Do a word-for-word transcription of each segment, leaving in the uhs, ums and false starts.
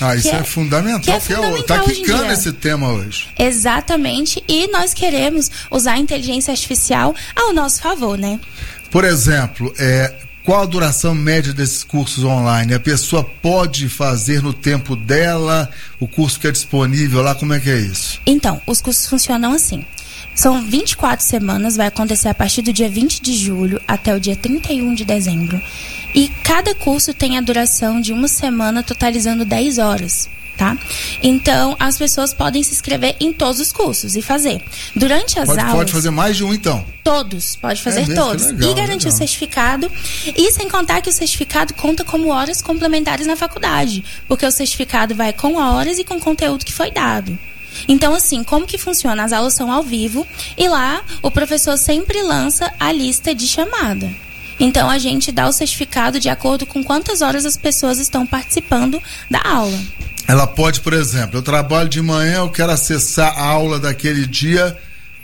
Ah, isso é, é fundamental, que é que fundamental é, tá quicando esse tema hoje. Exatamente, e nós queremos usar a inteligência artificial ao nosso favor, né? Por exemplo, é, qual a duração média desses cursos online? A pessoa pode fazer no tempo dela, o curso que é disponível lá, como é que é isso? Então, os cursos funcionam assim. São vinte e quatro semanas, vai acontecer a partir do dia vinte de julho até o dia trinta e um de dezembro. E cada curso tem a duração de uma semana, totalizando dez horas, tá? Então, as pessoas podem se inscrever em todos os cursos e fazer. Durante as pode, aulas... Pode fazer mais de um, então? Todos, pode fazer é mesmo, todos. Legal, e garantir legal. o certificado. E sem contar que o certificado conta como horas complementares na faculdade. Porque o certificado vai com horas e com conteúdo que foi dado. Então, assim, como que funciona? As aulas são ao vivo e lá o professor sempre lança a lista de chamada. Então, a gente dá o certificado de acordo com quantas horas as pessoas estão participando da aula. Ela pode, por exemplo, eu trabalho de manhã, eu quero acessar a aula daquele dia.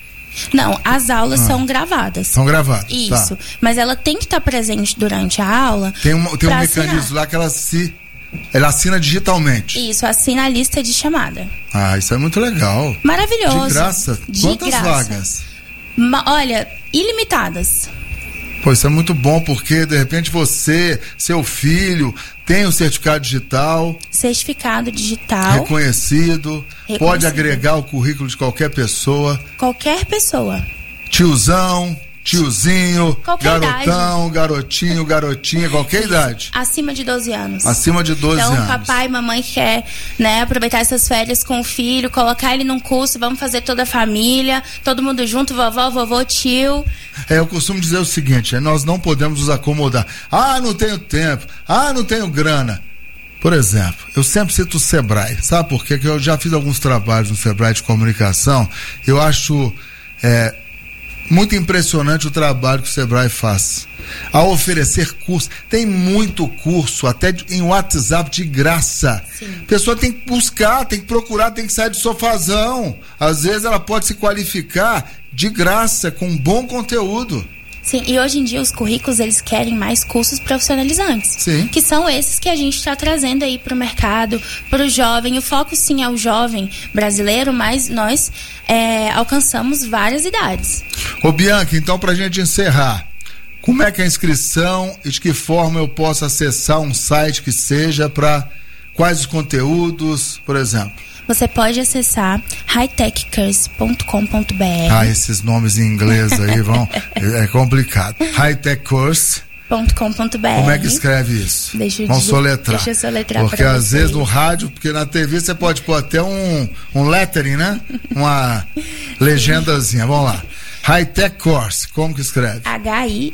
Não, as aulas ah, são gravadas. São gravadas, Isso. Tá. Mas ela tem que estar presente durante a aula. Tem um, tem um mecanismo assinar. lá que ela se... Ela assina digitalmente. Isso, assina a lista de chamada. Ah, isso é muito legal. Maravilhoso. De graça? De Quantas graça. vagas? Ma- olha, ilimitadas. Pô, isso é muito bom, porque de repente você, seu filho, tem o certificado digital. Certificado digital. Reconhecido. reconhecido. Pode agregar o currículo de qualquer pessoa. Qualquer pessoa. Tiozão, tiozinho, qualquer garotão, idade. garotinho, garotinha, qualquer Isso. idade. Acima de doze anos. Acima de doze então, anos. Então, papai e mamãe quer, né, aproveitar essas férias com o filho, colocar ele num curso, vamos fazer toda a família, todo mundo junto, vovó, vovô, tio. É, eu costumo dizer o seguinte, nós não podemos nos acomodar. Ah, não tenho tempo. Ah, não tenho grana. Por exemplo, eu sempre cito o Sebrae. Sabe por quê? Porque eu já fiz alguns trabalhos no Sebrae de comunicação. Eu acho... É, muito impressionante o trabalho que o Sebrae faz ao oferecer curso. Tem muito curso, até em WhatsApp, de graça. Sim. A pessoa tem que buscar, tem que procurar, tem que sair do sofazão. Às vezes ela pode se qualificar de graça, com bom conteúdo. Sim, e hoje em dia os currículos, eles querem mais cursos profissionalizantes. Sim. Que são esses que a gente está trazendo aí para o mercado, para o jovem. O foco, sim, é o jovem brasileiro, mas nós é, alcançamos várias idades. Ô Bianca, então, para a gente encerrar, como é que é a inscrição e de que forma eu posso acessar um site que seja para quais os conteúdos, por exemplo? Você pode acessar high tech course ponto com ponto b r. Ah, esses nomes em inglês aí vão... é complicado. high tech course ponto com ponto b r. Como é que escreve isso? Deixa eu Vamos dizer, soletrar. Deixa eu soletrar. Porque pra às vocês. vezes no rádio, porque na T V você pode pôr até um, um lettering, né? Uma legendazinha. Vamos lá. High Tech Course. Como que escreve? H I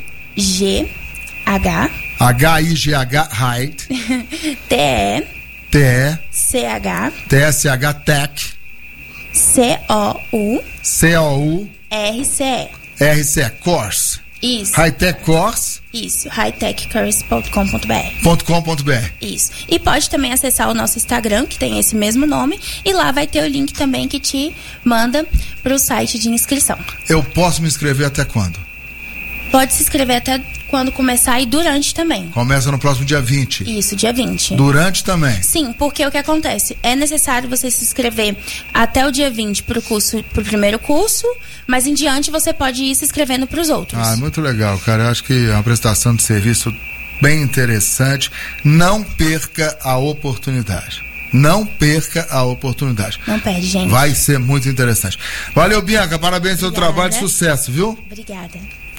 G H H I G H Height T E T E C H T S H Tech C O U C O U R C E R C E Course. Isso. High Tech Course. Isso, high tech course ponto com ponto b r. .com.br. Isso. E pode também acessar o nosso Instagram, que tem esse mesmo nome, e lá vai ter o link também que te manda para o site de inscrição. Eu posso me inscrever até quando? Pode se inscrever até quando começar e durante também. Começa no próximo dia vinte. Isso, dia vinte. Durante também? Sim, porque o que acontece? É necessário você se inscrever até o dia vinte para o curso, pro primeiro curso, mas em diante você pode ir se inscrevendo para os outros. Ah, muito legal, cara. Eu acho que é uma prestação de serviço bem interessante. Não perca a oportunidade. Não perca a oportunidade. Não perde, gente. Vai ser muito interessante. Valeu, Bianca. Parabéns pelo seu trabalho. Sucesso, viu? Obrigada.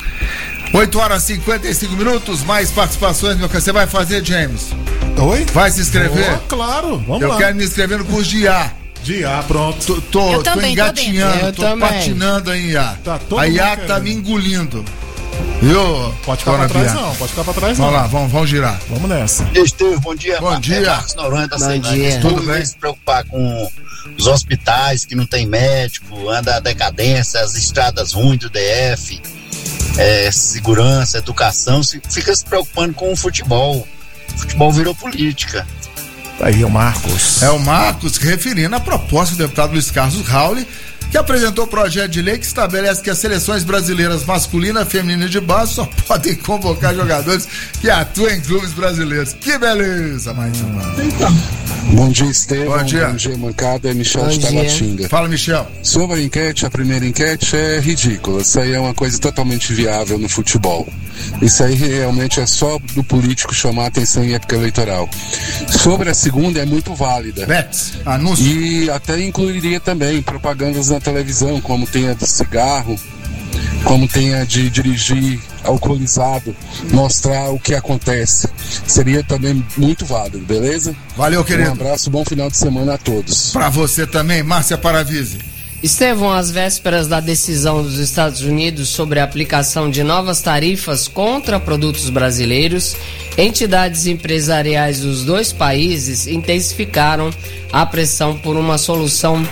oito horas e cinquenta e cinco minutos. Mais participações, meu cara. Você vai fazer, James? Oi? Vai se inscrever? Oh, claro, vamos Eu lá. Eu quero me inscrever no curso de I A. De I A, pronto. Tô, tô, Eu tô também, engatinhando, tô tô, também. patinando em I A. Tá todo a I A mundo tá querendo. me engolindo. Viu? Pode ficar pra trás, não. Pode ficar pra trás, não. Vamos lá, vamos, vamos girar. Vamos nessa. Esteve, bom dia. Bom Mar- dia. É Marcos Noronha da Bom Ceilândia. dia. Estou Tudo em bem? vez de se preocupar com os hospitais que não tem médico, anda a decadência, as estradas ruins do D F, é, segurança, educação, se, fica se preocupando com o futebol. O futebol virou política. Aí, o Marcos. É o Marcos referindo a proposta do deputado Luiz Carlos Rauli, que apresentou o projeto de lei que estabelece que as seleções brasileiras masculina e feminina de base só podem convocar jogadores que atuam em clubes brasileiros. Que beleza, mais uma. Então, Bom dia, Estevão. Bom dia. Bom dia, mancada. É Michel Bom de dia. Taguatinga. Fala, Michel. Sobre a enquete, a primeira enquete é ridícula. Isso aí é uma coisa totalmente viável no futebol. Isso aí realmente é só do político chamar a atenção em época eleitoral. Sobre a segunda, é muito válida. Bets, anúncio. E até incluiria também propagandas na televisão, como tem a de cigarro, como tem a de dirigir alcoolizado, mostrar o que acontece. Seria também muito válido, beleza? Valeu, querido. Um abraço, bom final de semana a todos. Pra você também, Márcia Paravise. Estevão, às vésperas da decisão dos Estados Unidos sobre a aplicação de novas tarifas contra produtos brasileiros, entidades empresariais dos dois países intensificaram a pressão por uma solução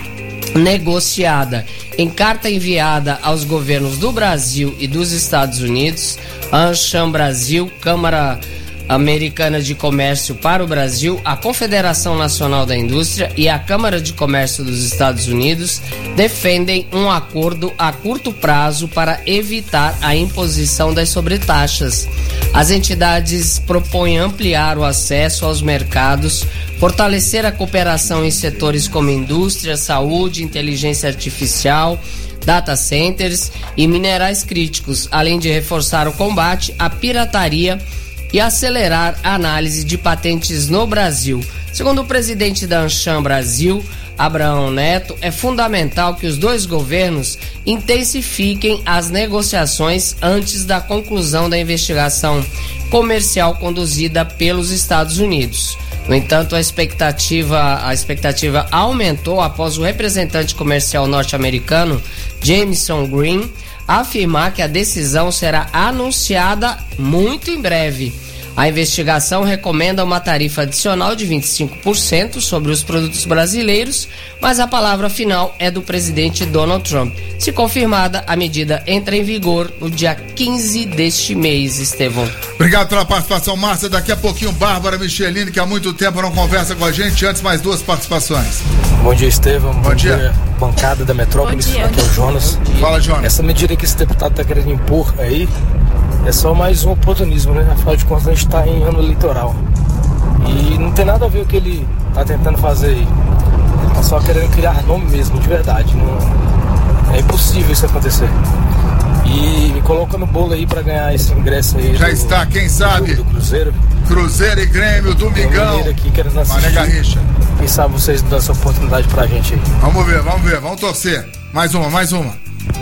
negociada. Em carta enviada aos governos do Brasil e dos Estados Unidos, a AmCham Brasil, Câmara Americana de Comércio para o Brasil, a Confederação Nacional da Indústria e a Câmara de Comércio dos Estados Unidos defendem um acordo a curto prazo para evitar a imposição das sobretaxas. As entidades propõem ampliar o acesso aos mercados, fortalecer a cooperação em setores como indústria, saúde, inteligência artificial, data centers e minerais críticos, além de reforçar o combate à pirataria e acelerar a análise de patentes no Brasil. Segundo o presidente da AmCham Brasil, Abraão Neto, é fundamental que os dois governos intensifiquem as negociações antes da conclusão da investigação comercial conduzida pelos Estados Unidos. No entanto, a expectativa, a expectativa aumentou após o representante comercial norte-americano Jameson Green afirmar que a decisão será anunciada muito em breve. A investigação recomenda uma tarifa adicional de vinte e cinco por cento sobre os produtos brasileiros, mas a palavra final é do presidente Donald Trump. Se confirmada, a medida entra em vigor no dia quinze deste mês, Estevão. Obrigado pela participação, Márcia. Daqui a pouquinho, Bárbara Michelini, que há muito tempo não conversa com a gente. Antes, mais duas participações. Bom dia, Estevão. Bom, Bom dia. dia. Bancada da Metrópolis. Bom dia. Aqui é o Jonas. Fala, Jonas. Essa medida que esse deputado está querendo impor aí é só mais um oportunismo, né? Afinal de contas, a gente está em ano eleitoral. E não tem nada a ver o que ele está tentando fazer aí. Ele está só querendo criar nome mesmo, de verdade. Não... É impossível isso acontecer. E me coloca no bolo aí para ganhar esse ingresso aí. Já do, está, quem sabe? Do Cruzeiro. Cruzeiro e Grêmio, Domingão. Aqui querendo assistir. Mané Garrincha. Quem sabe vocês dão essa oportunidade pra gente aí. Vamos ver, vamos ver, vamos torcer. Mais uma, mais uma.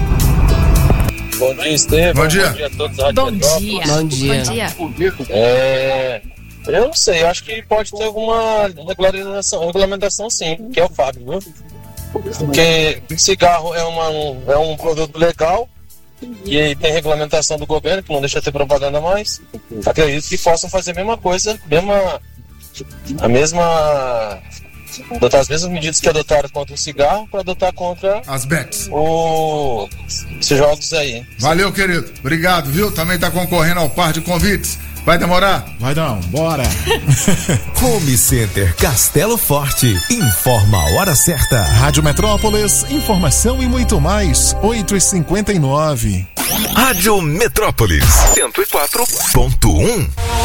Bom dia, Estevão. Bom dia. Bom dia a todos. Bom dia. Bom dia. Bom dia. É, eu não sei, eu acho que pode ter alguma regularização, regulamentação sim, que é o Fábio, viu? Porque cigarro é, uma, é um produto legal e tem regulamentação do governo, que não deixa de ter propaganda mais. Acredito que possam fazer a mesma coisa, mesma, a mesma... adotar as mesmas medidas que adotaram contra o cigarro para adotar contra as bets. O... esses jogos aí. Valeu, querido. Obrigado, viu? Também tá concorrendo ao par de convites. Vai demorar? Vai não, bora. Home Center Castelo Forte informa a hora certa. Rádio Metrópolis, informação e muito mais. oito e cinquenta e nove. Rádio Metrópolis cento e quatro ponto um.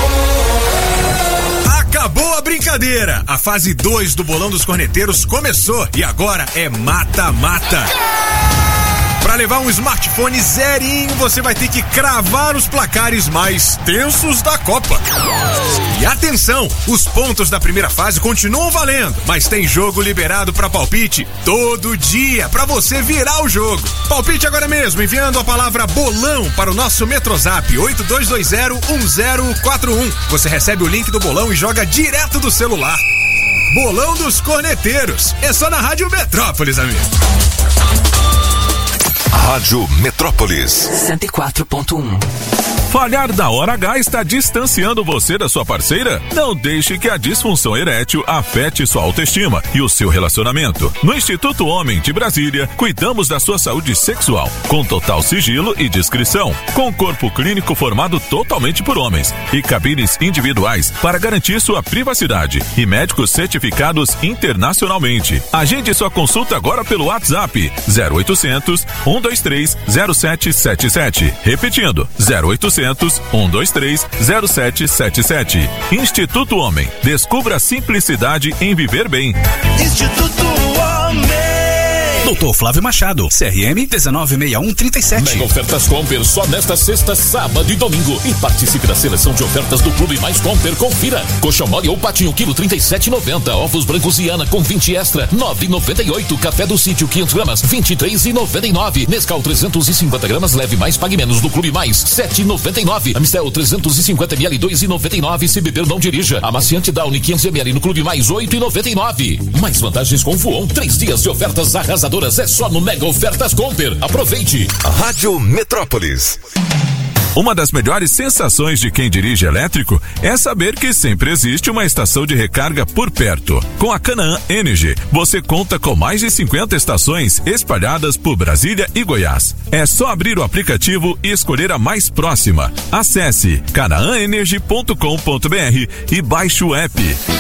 Acabou a brincadeira! A fase dois do Bolão dos Corneteiros começou e agora é mata-mata. Para levar um smartphone zerinho, você vai ter que cravar os placares mais tensos da Copa. E atenção, os pontos da primeira fase continuam valendo, mas tem jogo liberado para palpite todo dia, para você virar o jogo. Palpite agora mesmo, enviando a palavra bolão para o nosso Metrozap oito dois dois zero um zero quatro um. Você recebe o link do bolão e joga direto do celular. Bolão dos Corneteiros, é só na Rádio Metrópolis, amigo. Rádio Metrópolis cento e quatro ponto um. Falhar da hora H está distanciando você da sua parceira? Não deixe que a disfunção erétil afete sua autoestima e o seu relacionamento. No Instituto Homem de Brasília, cuidamos da sua saúde sexual, com total sigilo e discrição, com corpo clínico formado totalmente por homens e cabines individuais para garantir sua privacidade e médicos certificados internacionalmente. Agende sua consulta agora pelo WhatsApp zero oitocentos, um dois três, zero sete sete sete. Repetindo, zero oitocentos, oitocentos, cento e vinte e três, zero sete sete sete. Instituto Homem. Descubra a simplicidade em viver bem. Instituto Homem. Doutor Flávio Machado, C R M dezenove sessenta e um trinta e sete. Mega ofertas Comper só nesta sexta, sábado e domingo. E participe da seleção de ofertas do Clube Mais Comper. Confira. Coxa mole ou patinho quilo trinta e sete e noventa. Ovos brancos Iana com vinte extra, nove e noventa e oito. Café do Sítio quinhentas gramas, vinte e três e noventa e nove. Nescau trezentos e cinquenta gramas, leve mais, pague menos do Clube Mais, sete e noventa e nove. Amistel trezentos e cinquenta mililitros, dois e noventa e nove. Se beber não dirija. Amaciante Downy quinhentos mililitros no Clube Mais, oito e noventa e nove. Mais vantagens com Voon. Três dias de ofertas arrasadoras. É só no Mega Ofertas Comper. Aproveite. Rádio Metrópolis. Uma das melhores sensações de quem dirige elétrico é saber que sempre existe uma estação de recarga por perto. Com a Canaã Energy, você conta com mais de cinquenta estações espalhadas por Brasília e Goiás. É só abrir o aplicativo e escolher a mais próxima. Acesse canaã energy ponto com ponto b r e baixe o app.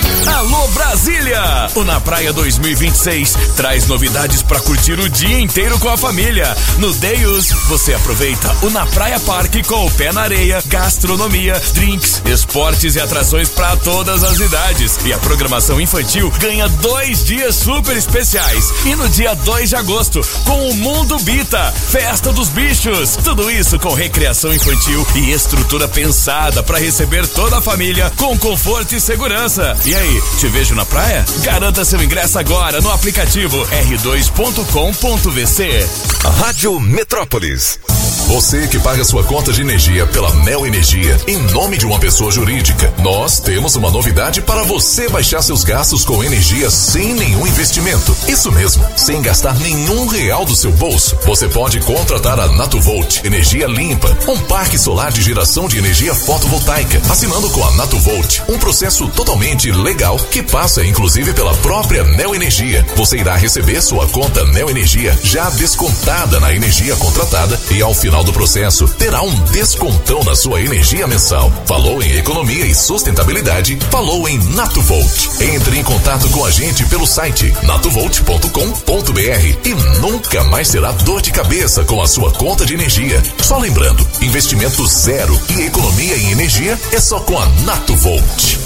Alô Brasília! O Na Praia dois mil e vinte e seis traz novidades para curtir o dia inteiro com a família. No Deus, você aproveita o Na Praia Parque com o pé na areia, gastronomia, drinks, esportes e atrações para todas as idades. E a programação infantil ganha dois dias super especiais. E no dia dois de agosto, com o Mundo Bita, Festa dos Bichos. Tudo isso com recreação infantil e estrutura pensada para receber toda a família com conforto e segurança. E aí, te vejo na praia? Garanta seu ingresso agora no aplicativo r dois ponto com ponto v c. Rádio Metrópolis. Você que paga sua conta de energia pela Neo Energia em nome de uma pessoa jurídica, nós temos uma novidade para você baixar seus gastos com energia sem nenhum investimento. Isso mesmo, sem gastar nenhum real do seu bolso. Você pode contratar a Natuvolt Energia Limpa, um parque solar de geração de energia fotovoltaica, assinando com a Natuvolt, um processo totalmente legal que passa inclusive pela própria Neo Energia. Você irá receber sua conta Neo Energia já descontada na energia contratada e ao final do processo terá um descontão na sua energia mensal. Falou em economia e sustentabilidade? Falou em Natuvolt. Entre em contato com a gente pelo site natuvolt ponto com ponto b r e nunca mais terá dor de cabeça com a sua conta de energia. Só lembrando, investimento zero e economia em energia é só com a Natuvolt.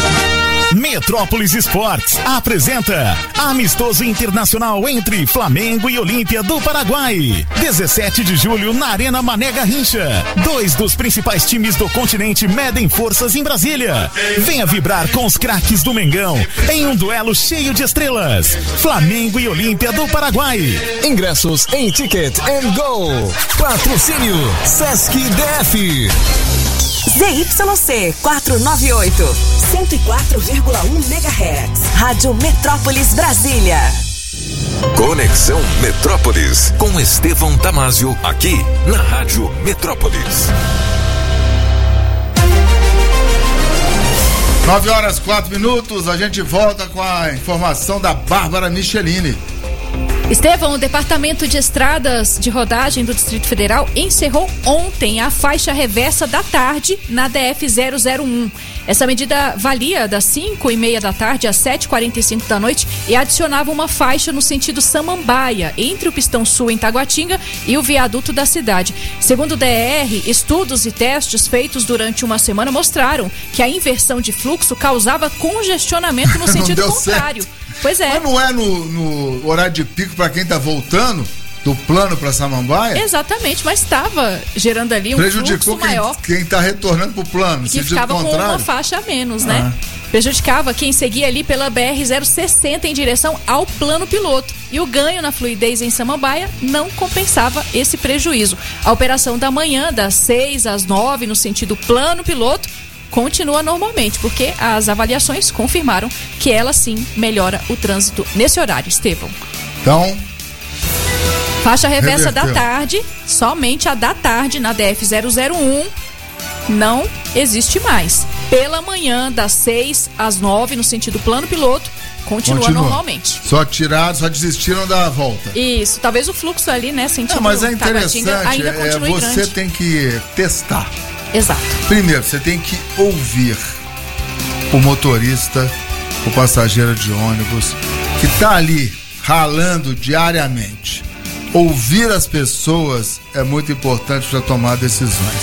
Metrópolis Esportes apresenta Amistoso Internacional entre Flamengo e Olímpia do Paraguai. dezessete de julho na Arena Mané Garrincha. Dois dos principais times do continente medem forças em Brasília. Venha vibrar com os craques do Mengão em um duelo cheio de estrelas. Flamengo e Olímpia do Paraguai. Ingressos em Ticket and Go. Patrocínio Sesc D F. Z Y C quatrocentos e noventa e oito, cento e quatro vírgula um megahertz. Rádio Metrópolis Brasília. Conexão Metrópolis com Estevão Damásio aqui na Rádio Metrópolis. nove horas, quatro minutos, a gente volta com a informação da Bárbara Michelini. Estevão, o Departamento de Estradas de Rodagem do Distrito Federal encerrou ontem a faixa reversa da tarde na D F zero zero um. Essa medida valia das cinco e meia da tarde às sete e quarenta e cinco da noite e adicionava uma faixa no sentido Samambaia, entre o Pistão Sul em Taguatinga e o viaduto da cidade. Segundo o D R, estudos e testes feitos durante uma semana mostraram que a inversão de fluxo causava congestionamento no sentido contrário. Certo. Pois é. Mas não é no, no horário de pico para quem tá voltando do plano para Samambaia? Exatamente, mas estava gerando ali um Prejudicou fluxo maior. Quem está retornando pro plano, que ficava com uma faixa a menos, ah. né? Prejudicava quem seguia ali pela B R zero sessenta em direção ao plano piloto. E o ganho na fluidez em Samambaia não compensava esse prejuízo. A operação da manhã, das seis às nove, no sentido plano piloto, continua normalmente, porque as avaliações confirmaram que ela sim melhora o trânsito nesse horário, Estevão. Então, faixa reversa reverteu. Da tarde, somente a da tarde na D F zero zero um não existe mais. Pela manhã, das seis às nove, no sentido plano piloto, continua, continua. normalmente. Só tiraram, só desistiram da volta. Isso, talvez o fluxo ali, né, sentido é, mas é interessante, ainda continue é, você grande. Tem que testar. Exato. Primeiro, você tem que ouvir o motorista, o passageiro de ônibus, que está ali ralando diariamente. Ouvir as pessoas é muito importante para tomar decisões.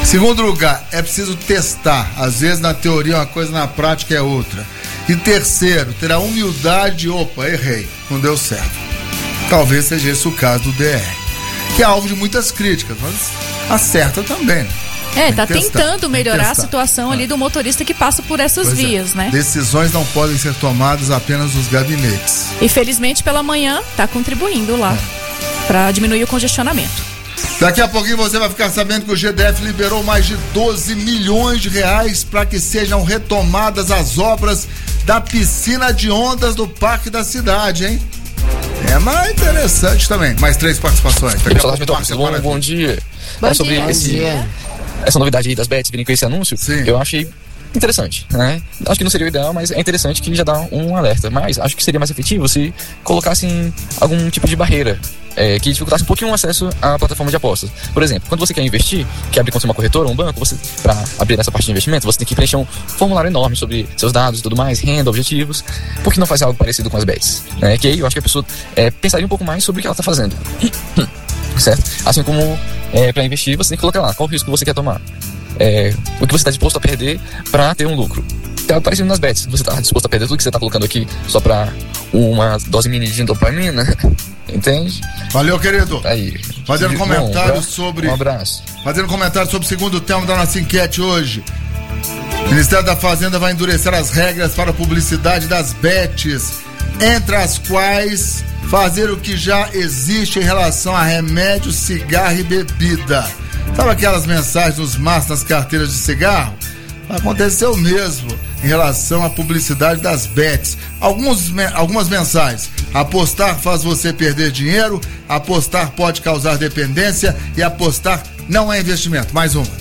Segundo lugar, é preciso testar. Às vezes na teoria uma coisa, na prática é outra. E terceiro, ter a humildade, opa, errei, não deu certo. Talvez seja esse o caso do D R, que é alvo de muitas críticas, mas acerta também. É, tá tentando melhorar a situação ali do motorista que passa por essas pois vias, é. né? Decisões não podem ser tomadas apenas nos gabinetes. E felizmente pela manhã tá contribuindo lá é. para diminuir o congestionamento. Daqui a pouquinho você vai ficar sabendo que o G D F liberou mais de doze milhões de reais para que sejam retomadas as obras da piscina de ondas do Parque da Cidade, hein? É mais interessante também. Mais três participações. Daqui a pouco, bom, bom dia. Bom é sobre dia. Esse, dia. essa novidade aí das bets virem com esse anúncio, Sim. eu achei interessante, né? Acho que não seria o ideal, mas é interessante que já dá um alerta. Mas acho que seria mais efetivo se colocassem algum tipo de barreira é, que dificultasse um pouquinho o acesso à plataforma de apostas. Por exemplo, quando você quer investir, quer abrir conta em uma corretora ou um banco, você, para abrir essa parte de investimento, você tem que preencher um formulário enorme sobre seus dados e tudo mais, renda, objetivos. Por que não faz algo parecido com as bets? Né? Que aí eu acho que a pessoa é, pensaria um pouco mais sobre o que ela está fazendo. Certo? Assim como é, para investir, você tem que colocar lá qual risco você quer tomar. É, o que você está disposto a perder para ter um lucro. Tá parecendo nas bets. Você está disposto a perder tudo que você está colocando aqui só para uma dose mini de dopamina? Entende? Valeu, querido. Aí. Fazendo comentário Bom, sobre. Um abraço. Fazendo comentário sobre o segundo tema da nossa enquete hoje. O Ministério da Fazenda vai endurecer as regras para a publicidade das bets, entre as quais fazer o que já existe em relação a remédio, cigarro e bebida. Sabe aquelas mensagens nos maços, nas carteiras de cigarro? Aconteceu mesmo em relação à publicidade das bets. Alguns, algumas mensagens. Apostar faz você perder dinheiro, apostar pode causar dependência e apostar não é investimento. Mais uma.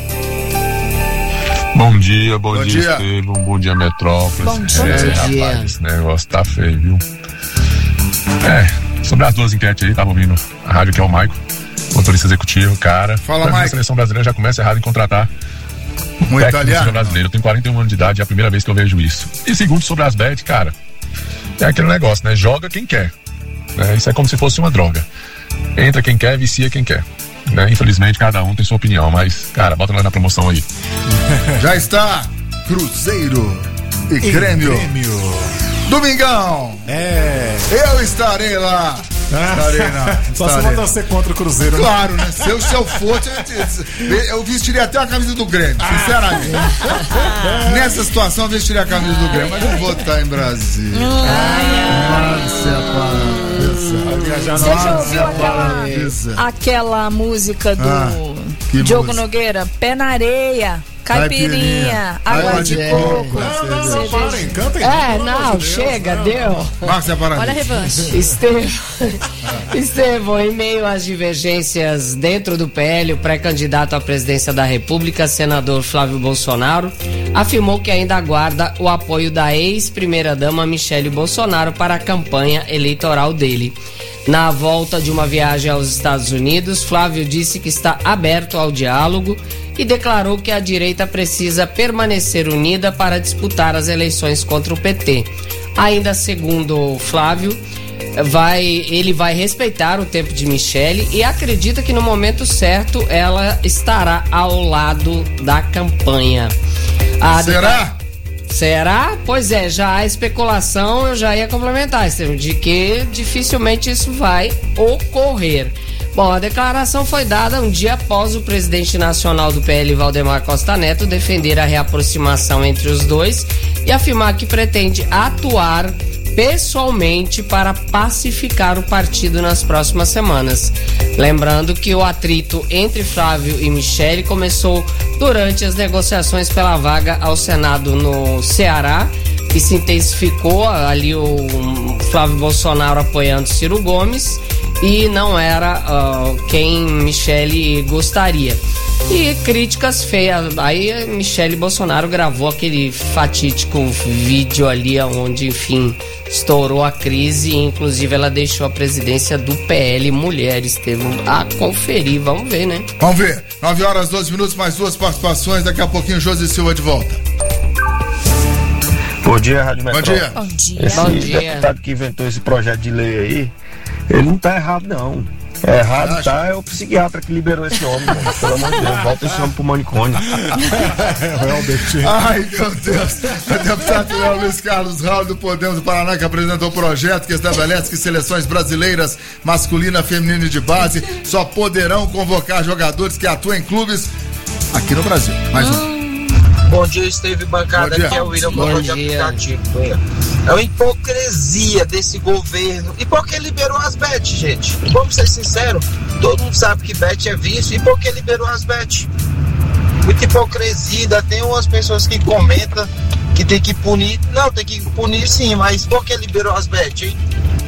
Bom dia, bom, bom dia, dia, Estevam, bom dia, Metrópolis. Bom dia. É, dia. Rapaz, esse negócio tá feio, viu? É, sobre as duas enquetes aí, tava ouvindo a rádio que é o Maico, motorista executivo, cara. Fala, Maico. A seleção brasileira já começa errado em contratar um italiano brasileiro. Eu tenho quarenta e um anos de idade, é a primeira vez que eu vejo isso. E segundo, sobre as bets, cara, é aquele negócio, né? Joga quem quer. Né? Isso é como se fosse uma droga. Entra quem quer, vicia quem quer. Né? Infelizmente, cada um tem sua opinião, mas, cara, bota lá na promoção aí. Já está Cruzeiro e, e Grêmio. Grêmio. Domingão. É. Eu estarei lá. Ah. Estarei lá. Só se você ser contra o Cruzeiro. Claro, né? Se eu, se eu fosse, eu vestiria até a camisa do Grêmio, sinceramente. Ah. Nessa situação, eu vestiria a camisa do Grêmio, mas não vou estar em Brasília. Você já ouviu aquela, aquela música do ah, Diogo música? Nogueira? Pé na areia. Caipirinha, água, água de coco. Não, não, não, parem, cantem. É, não, Deus, chega, não. deu. Olha a revanche. Estevão, Estevão, em meio às divergências dentro do P L, o pré-candidato à presidência da República, senador Flávio Bolsonaro, afirmou que ainda aguarda o apoio da ex-primeira-dama Michele Bolsonaro para a campanha eleitoral dele. Na volta de uma viagem aos Estados Unidos, Flávio disse que está aberto ao diálogo e declarou que a direita precisa permanecer unida para disputar as eleições contra o P T. Ainda segundo Flávio, vai, ele vai respeitar o tempo de Michele e acredita que no momento certo ela estará ao lado da campanha. A Será? Será? Pois é, já há especulação, eu já ia complementar, de que dificilmente isso vai ocorrer. Bom, a declaração foi dada um dia após o presidente nacional do P L, Valdemar Costa Neto, defender a reaproximação entre os dois e afirmar que pretende atuar pessoalmente para pacificar o partido nas próximas semanas. Lembrando que o atrito entre Flávio e Michele começou durante as negociações pela vaga ao Senado no Ceará, que se intensificou ali o Flávio Bolsonaro apoiando Ciro Gomes e não era uh, quem Michele gostaria. E críticas feias. Aí Michele Bolsonaro gravou aquele fatídico vídeo ali onde, enfim, estourou a crise e inclusive ela deixou a presidência do P L Mulheres. Teve a conferir, vamos ver, né? Vamos ver. nove horas, doze minutos, mais duas participações. Daqui a pouquinho, José Silva de volta. Bom dia, Rádio Bom Metrópole. dia. Bom dia. Esse Bom dia. deputado que inventou esse projeto de lei aí, ele não tá errado, não. É, errado tá, é o psiquiatra que liberou esse homem, né? Pelo amor de Deus, volta esse homem pro manicômio. Ai, meu Deus. O deputado federal Luiz Carlos Raul do Podemos do Paraná, que apresentou o projeto que estabelece que seleções brasileiras, masculina, feminina e de base, só poderão convocar jogadores que atuam em clubes aqui no Brasil. Mais um. Bom dia, Esteve Bancada, aqui é o William Motor de aplicativo. É uma hipocrisia desse governo. E por que liberou as bets, gente? Vamos ser sinceros, todo mundo sabe que bet é vício. E por que liberou as bets? Muita hipocrisia. Ainda tem umas pessoas que comentam que tem que punir. Não, tem que punir sim, mas por que liberou as bets, hein?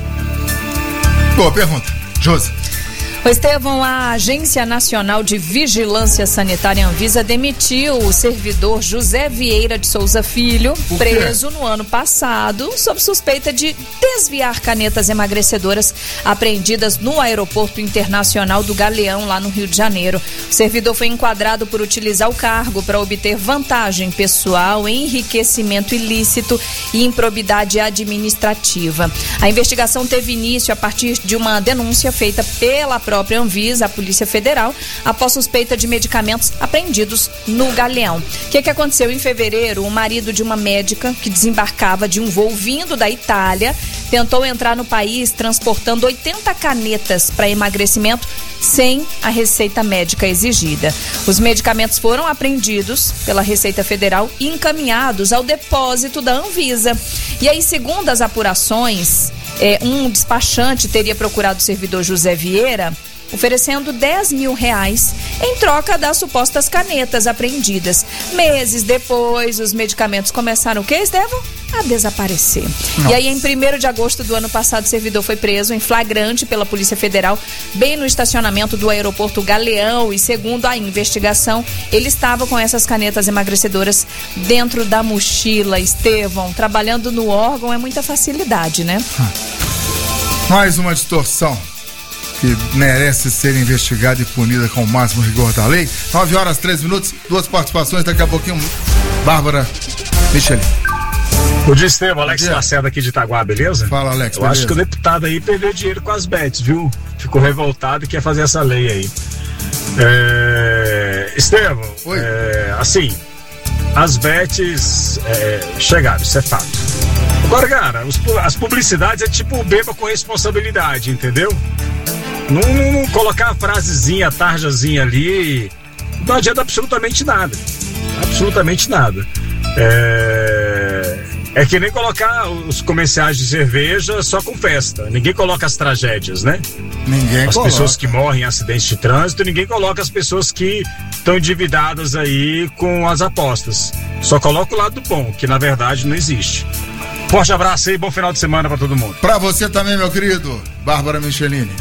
Boa pergunta. Josi. O Estevão, a Agência Nacional de Vigilância Sanitária Anvisa demitiu o servidor José Vieira de Souza Filho, preso no ano passado, sob suspeita de desviar canetas emagrecedoras apreendidas no Aeroporto Internacional do Galeão, lá no Rio de Janeiro. O servidor foi enquadrado por utilizar o cargo para obter vantagem pessoal, enriquecimento ilícito e improbidade administrativa. A investigação teve início a partir de uma denúncia feita pela própria Anvisa, a Polícia Federal, após suspeita de medicamentos apreendidos no Galeão. O que, que aconteceu? Em fevereiro, o marido de uma médica que desembarcava de um voo vindo da Itália tentou entrar no país transportando oitenta canetas para emagrecimento sem a receita médica exigida. Os medicamentos foram apreendidos pela Receita Federal e encaminhados ao depósito da Anvisa. E aí, segundo as apurações, É, um despachante teria procurado o servidor José Vieira, oferecendo dez mil reais em troca das supostas canetas apreendidas. Meses depois, os medicamentos começaram o quê, Estevão? A desaparecer. Nossa. E aí, em primeiro de agosto do ano passado, o servidor foi preso em flagrante pela Polícia Federal, bem no estacionamento do aeroporto Galeão, e segundo a investigação, ele estava com essas canetas emagrecedoras dentro da mochila. Estevão, trabalhando no órgão é muita facilidade, né? Mais uma distorção que merece ser investigada e punida com o máximo rigor da lei. nove horas, três minutos, duas participações, daqui a pouquinho, Bárbara Michelin. Bom dia, Estevam, Alex Lacerda aqui de Itaguá, beleza? Fala, Alex, Eu beleza? acho que o deputado aí perdeu dinheiro com as bets, viu? Ficou revoltado e quer fazer essa lei aí. É... Estevam, é... assim, as bets é... chegaram, isso é fato. Agora, cara, os, as publicidades é tipo beba com responsabilidade, entendeu? Não, não, não colocar a frasezinha, a tarjazinha ali, não adianta absolutamente nada. Absolutamente nada. É... é que nem colocar os comerciais de cerveja só com festa. Ninguém coloca as tragédias, né? Ninguém As coloca. pessoas que morrem em acidentes de trânsito, ninguém coloca as pessoas que estão endividadas aí com as apostas. Só coloca o lado bom, que na verdade não existe. Forte abraço aí, bom final de semana pra todo mundo. Pra você também, meu querido, Bárbara Michelini.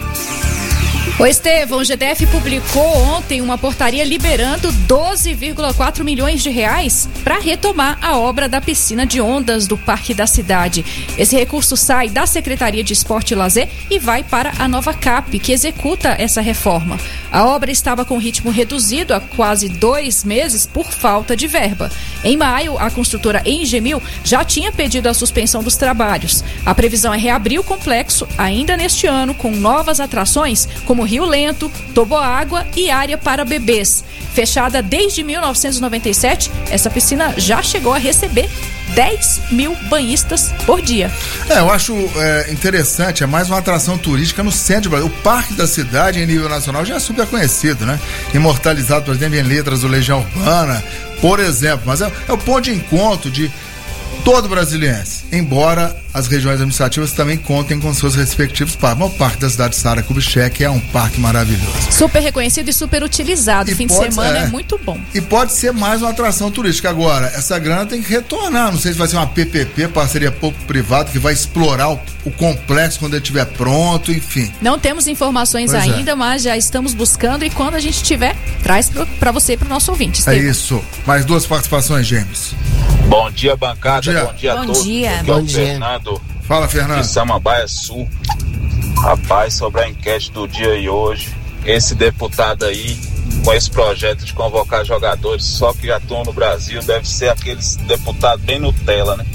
O Estevão, o G D F publicou ontem uma portaria liberando doze vírgula quatro milhões de reais para retomar a obra da piscina de ondas do Parque da Cidade. Esse recurso sai da Secretaria de Esporte e Lazer e vai para a nova CAP, que executa essa reforma. A obra estava com ritmo reduzido há quase dois meses por falta de verba. Em maio, a construtora Engemil já tinha pedido a suspensão dos trabalhos. A previsão é reabrir o complexo ainda neste ano, com novas atrações como Rio Lento, toboágua e área para bebês. Fechada desde mil novecentos e noventa e sete, essa piscina já chegou a receber dez mil banhistas por dia. É, eu acho é, interessante, é mais uma atração turística no centro do Brasil. O Parque da Cidade, em nível nacional, já é super conhecido, né? Imortalizado, por exemplo, em letras do Legião Urbana, por exemplo. Mas é, é o ponto de encontro de todo brasiliense, embora as regiões administrativas também contem com seus respectivos parques. Mas o Parque da Cidade Sara Kubitschek é um parque maravilhoso. Super reconhecido e super utilizado. E Fim de pode- semana é. é. é muito bom. E pode ser mais uma atração turística. Agora, essa grana tem que retornar. Não sei se vai ser uma P P P, parceria público-privado, que vai explorar o, o complexo quando ele estiver pronto, enfim. Não temos informações Pois é. ainda, mas já estamos buscando e quando a gente tiver, traz para você e para o nosso ouvinte. É Estevão. isso. Mais duas participações, James. Bom dia, bancada. Bom Bom dia. dia, Bom a todos. dia. Aqui é Bom o dia. Fernando. Fala, Fernando. De Samambaia Sul. Rapaz, sobre a enquete do dia e hoje, esse deputado aí, com esse projeto de convocar jogadores só que atuam no Brasil, deve ser aqueles deputados bem Nutella, né?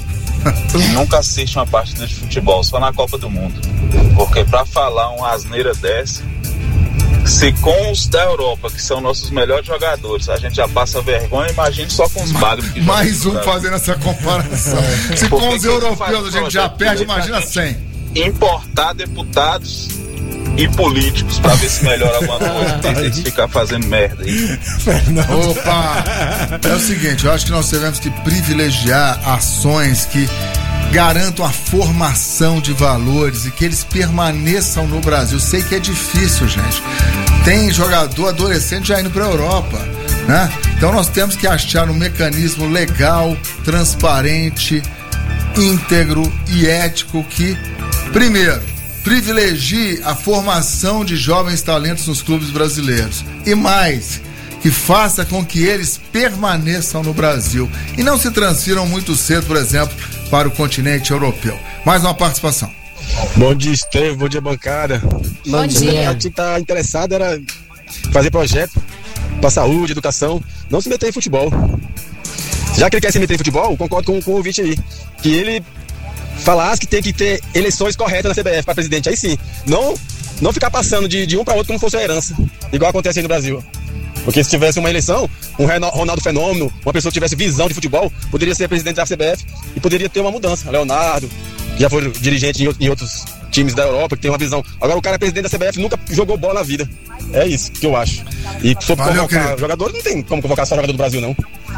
nunca assiste uma partida de futebol, só na Copa do Mundo. Porque pra falar uma asneira dessa, se com os da Europa, que são nossos melhores jogadores, a gente já passa vergonha, imagine só com os bagres que mais um fazendo essa comparação. Se com os europeus a gente já perde, imagina cem. Importar deputados e políticos pra ver se melhora alguma coisa, tem que ficar fazendo merda aí. Opa! É o seguinte, eu acho que nós devemos que privilegiar ações que garantam a formação de valores e que eles permaneçam no Brasil. Sei que é difícil, gente. Tem jogador adolescente já indo pra Europa, né? Então nós temos que achar um mecanismo legal, transparente, íntegro e ético que, primeiro, privilegie a formação de jovens talentos nos clubes brasileiros e mais, que faça com que eles permaneçam no Brasil e não se transfiram muito cedo, por exemplo, para o continente europeu. Mais uma participação. Bom dia, Estevam, bom dia, bancada. Bom dia. A gente tá interessado era fazer projeto para saúde, educação, não se meter em futebol. Já que ele quer se meter em futebol, concordo com, com o ouvinte aí, que ele falasse que tem que ter eleições corretas na C B F para presidente, aí sim, não, não ficar passando de, de um para outro como fosse uma herança, igual acontece aí no Brasil. Porque se tivesse uma eleição, um Ronaldo Fenômeno, uma pessoa que tivesse visão de futebol, poderia ser presidente da C B F e poderia ter uma mudança. Leonardo, que já foi dirigente em outros times da Europa, que tem uma visão. Agora o cara é presidente da C B F, nunca jogou bola na vida. É isso que eu acho. E se for convocar querido. jogador, não tem como convocar só jogador do Brasil, não.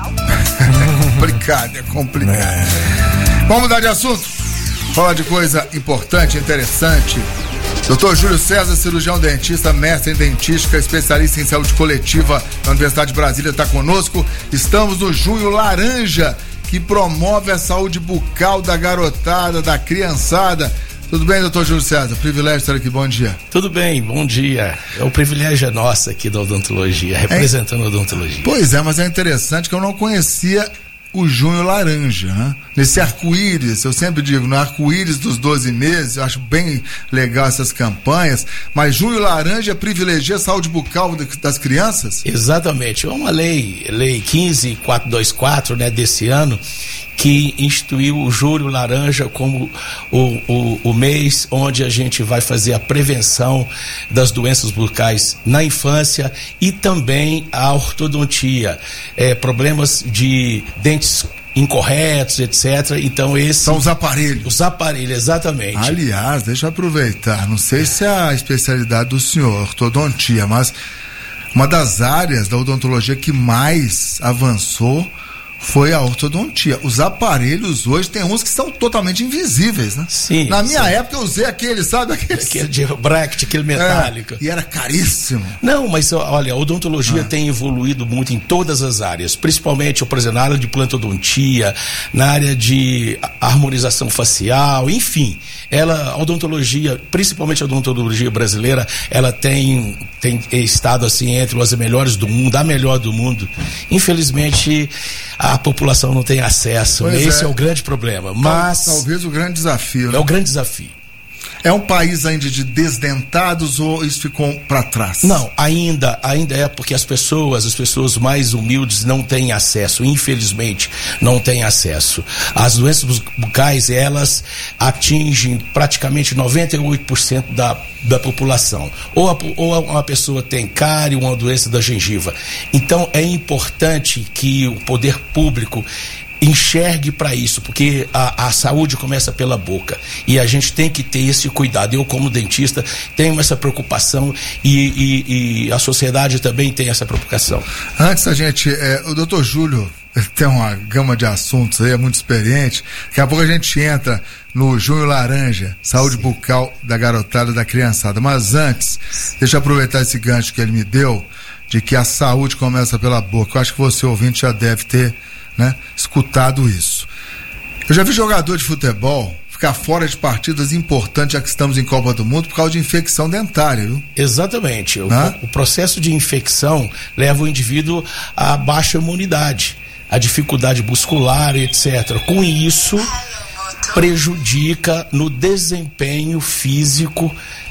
Complicado, é complicado. É. Vamos mudar de assunto? Falar de coisa importante, interessante. doutor Júlio César, cirurgião dentista, mestre em dentística, especialista em saúde coletiva da Universidade de Brasília, está conosco. Estamos no Junho Laranja, que promove a saúde bucal da garotada, da criançada. Tudo bem, doutor Júlio César? Privilégio estar aqui, bom dia. Tudo bem, bom dia. É o privilégio é nosso aqui da odontologia, representando é, a odontologia. Pois é, mas é interessante que eu não conhecia o Junho Laranja, né? Nesse arco-íris, eu sempre digo, no arco-íris dos doze meses, eu acho bem legal essas campanhas, mas Junho Laranja privilegia a saúde bucal das crianças? Exatamente, é uma lei, lei quinze mil quatrocentos e vinte e quatro, né, desse ano, que instituiu o Junho Laranja como o, o, o mês onde a gente vai fazer a prevenção das doenças bucais na infância e também a ortodontia, é, problemas de dentes incorretos, etcétera. Então esses são os aparelhos. Os aparelhos, exatamente. Aliás, deixa eu aproveitar, não sei se é a especialidade do senhor, ortodontia, mas uma das áreas da odontologia que mais avançou foi a ortodontia. Os aparelhos hoje tem uns que são totalmente invisíveis, né? Sim. Na minha sim. época eu usei aquele, sabe? Aquele, aquele de bracket, aquele metálico. É, e era caríssimo. Não, mas olha, a odontologia ah. tem evoluído muito em todas as áreas, principalmente, por exemplo, na área de plantodontia, na área de harmonização facial, enfim. Ela, a odontologia, principalmente a odontologia brasileira, ela tem, tem estado assim entre as melhores do mundo, a melhor do mundo. Infelizmente, a população não tem acesso, né? Esse é. é o grande problema, mas... Talvez o grande desafio, É né? o grande desafio. É um país ainda de desdentados ou isso ficou para trás? Não, ainda, ainda é porque as pessoas, as pessoas mais humildes não têm acesso, infelizmente não têm acesso. As doenças bucais, elas atingem praticamente noventa e oito por cento da, da população. Ou, a, ou uma pessoa tem cárie, uma doença da gengiva. Então é importante que o poder público enxergue para isso, porque a, a saúde começa pela boca e a gente tem que ter esse cuidado. Eu, como dentista, tenho essa preocupação e, e, e a sociedade também tem essa preocupação. Antes a gente, é, o doutor Júlio tem uma gama de assuntos aí, é muito experiente. Daqui a pouco a gente entra no Junho Laranja, saúde Sim. bucal da garotada, da criançada. Mas antes, deixa eu aproveitar esse gancho que ele me deu, de que a saúde começa pela boca. Eu acho que você, ouvinte, já deve ter Né, escutado isso. Eu já vi jogador de futebol ficar fora de partidas importantes, já que estamos em Copa do Mundo, por causa de infecção dentária, viu? Exatamente. O, o processo de infecção leva o indivíduo a baixa imunidade, a dificuldade muscular, etcétera. Com isso, prejudica no desempenho físico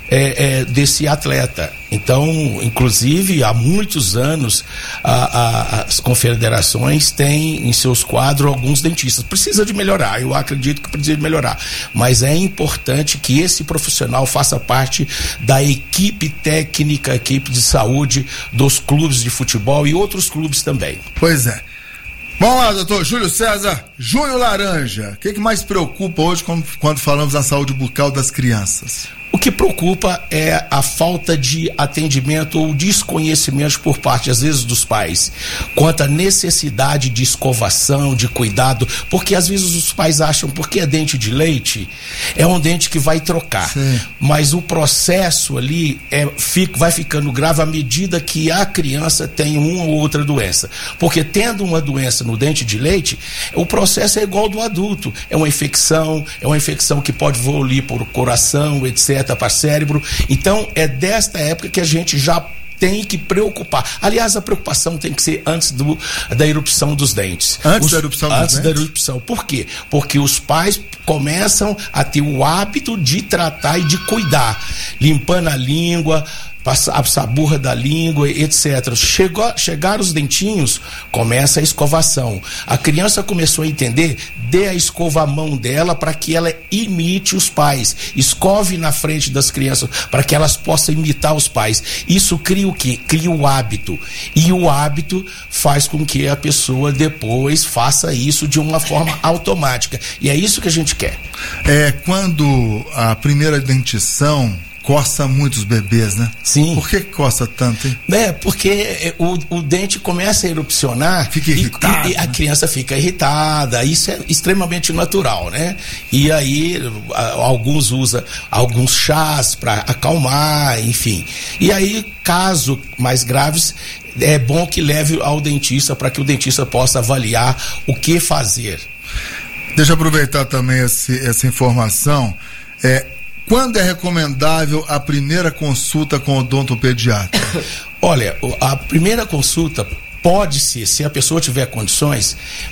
é, é, desse atleta. Então, inclusive, há muitos anos a, a, as confederações têm em seus quadros alguns dentistas. Precisa de melhorar, eu acredito que precisa de melhorar, mas é importante que esse profissional faça parte da equipe técnica, equipe de saúde dos clubes de futebol e outros clubes também. Pois é. Vamos lá, doutor Júlio César, Júnior Laranja, o que, que mais preocupa hoje quando, quando falamos da saúde bucal das crianças? O que preocupa é a falta de atendimento ou desconhecimento por parte, às vezes, dos pais, quanto à necessidade de escovação, de cuidado, porque às vezes os pais acham, porque é dente de leite, é um dente que vai trocar. Sim. Mas o processo ali é, fica, vai ficando grave à medida que a criança tem uma ou outra doença. Porque tendo uma doença no dente de leite, o processo é igual ao do adulto. É uma infecção, é uma infecção que pode evoluir por coração, etcétera, para cérebro. Então é desta época que a gente já tem que preocupar. Aliás, a preocupação tem que ser antes do, da erupção dos dentes. Antes os, da erupção dos antes dentes? da erupção. Por quê? Porque os pais começam a ter o hábito de tratar e de cuidar, limpando a língua, a saburra da língua, etcétera. Chegou, chegaram os dentinhos, começa a escovação. A criança começou a entender, dê a escova à mão dela para que ela imite os pais. Escove na frente das crianças para que elas possam imitar os pais. Isso cria o quê? Cria o hábito. E o hábito faz com que a pessoa depois faça isso de uma forma automática. E é isso que a gente quer. É, quando a primeira dentição coça muito os bebês, né? Sim. Por que coça tanto, hein? É, porque o, o dente começa a erupcionar. Fica irritado. E, e a criança fica irritada. Isso é extremamente natural, né? E aí, a, alguns usam alguns chás para acalmar, enfim. E aí, caso mais graves, é bom que leve ao dentista para que o dentista possa avaliar o que fazer. Deixa eu aproveitar também esse, essa informação. É, Quando é recomendável a primeira consulta com o odontopediatra? Olha, a primeira consulta pode ser, se a pessoa tiver condições,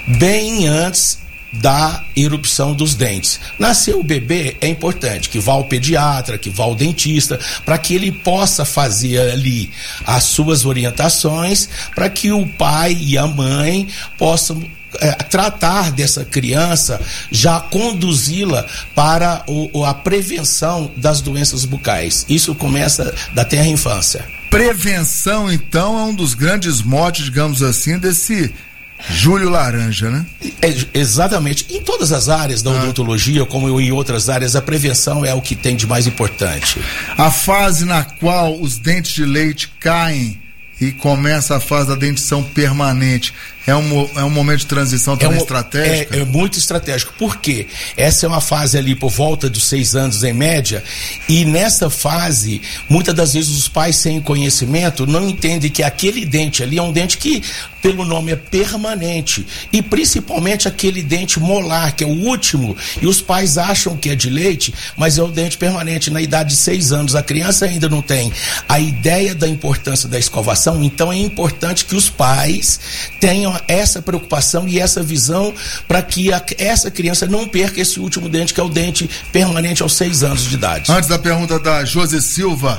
bem antes da erupção dos dentes. Nasceu o bebê, é importante que vá ao pediatra, que vá ao dentista, para que ele possa fazer ali as suas orientações, para que o pai e a mãe possam É, tratar dessa criança, já conduzi-la para o, a prevenção das doenças bucais. Isso começa da tenra infância. Prevenção, então, é um dos grandes motes, digamos assim, desse Júlio Laranja, né? É, exatamente. Em todas as áreas da odontologia, como em outras áreas, a prevenção é o que tem de mais importante. A fase na qual os dentes de leite caem e começa a fase da dentição permanente, é um, é um momento de transição também é um, estratégico? É, é muito estratégico. Por quê? Essa é uma fase ali por volta dos seis anos em média, e nessa fase, muitas das vezes os pais sem conhecimento não entendem que aquele dente ali é um dente que, pelo nome, é permanente, e principalmente aquele dente molar, que é o último, e os pais acham que é de leite, mas é o dente permanente. Na idade de seis anos, a criança ainda não tem a ideia da importância da escovação, então é importante que os pais tenham essa preocupação e essa visão para que a, essa criança não perca esse último dente, que é o dente permanente aos seis anos de idade. Antes da pergunta da José Silva,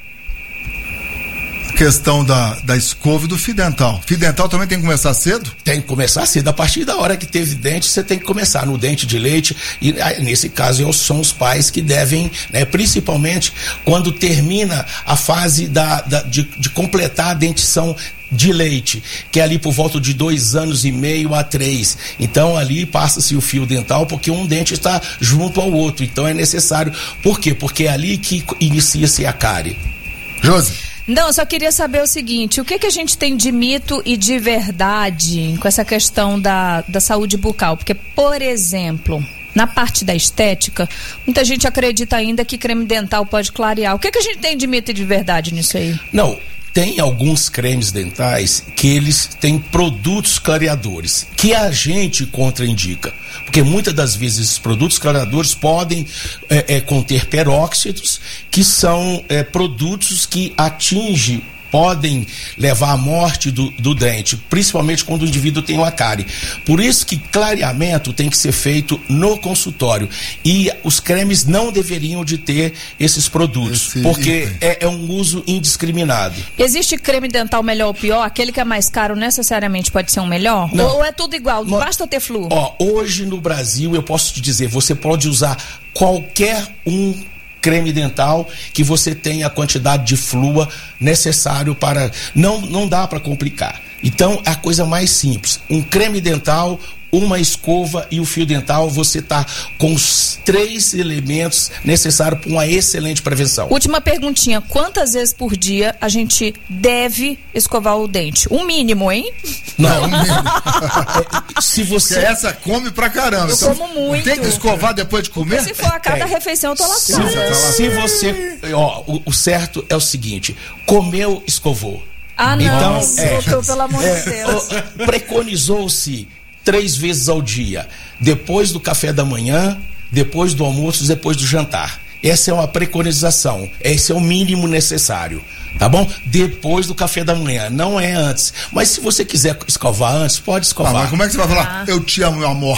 questão da, da escova e do fio dental. Fio dental também tem que começar cedo? Tem que começar cedo. A partir da hora que teve dente, você tem que começar no dente de leite, e nesse caso são os pais que devem, né, principalmente quando termina a fase da, da, de, de completar a dentição de leite, que é ali por volta de dois anos e meio a três. Então ali passa-se o fio dental, porque um dente está junto ao outro. Então é necessário. Por quê? Porque é ali que inicia-se a cárie. Josi. Não, eu só queria saber o seguinte, o que que a gente tem de mito e de verdade com essa questão da, da saúde bucal? Porque, por exemplo, na parte da estética, muita gente acredita ainda que creme dental pode clarear. O que que a gente tem de mito e de verdade nisso aí? Não, tem alguns cremes dentais que eles têm produtos clareadores, que a gente contraindica. Porque muitas das vezes esses produtos clareadores podem é, é, conter peróxidos, que são é, produtos que atingem podem levar à morte do, do dente, principalmente quando o indivíduo tem uma cárie. Por isso que clareamento tem que ser feito no consultório. E os cremes não deveriam de ter esses produtos, Esse porque é, é um uso indiscriminado. Existe creme dental melhor ou pior? Aquele que é mais caro necessariamente pode ser um melhor? Não. Ou é tudo igual? Não. Basta ter flúor? Ó, hoje no Brasil, eu posso te dizer, você pode usar qualquer um creme dental que você tenha a quantidade de flúor necessário para... Não, não dá para complicar. Então, é a coisa mais simples. Um creme dental, uma escova e o fio dental, você está com os três elementos necessários para uma excelente prevenção. Última perguntinha. Quantas vezes por dia a gente deve escovar o dente? Um mínimo, hein? Não, um mínimo. Se você... Porque essa come pra caramba. Eu então, como muito. Tem que escovar depois de comer? Porque se for a cada é. refeição, eu tô lascado. Se, se você... Ó, o, o certo é o seguinte, comeu, escovou. Ah, não. Então, é, doutor, pelo amor é, de Deus. Preconizou-se três vezes ao dia, depois do café da manhã, depois do almoço, depois do jantar. Essa é uma preconização, esse é o mínimo necessário, tá bom? Depois do café da manhã, não é antes. Mas se você quiser escovar antes, pode escovar. Ah, mas como é que você vai falar? Ah. Eu te amo, meu amor.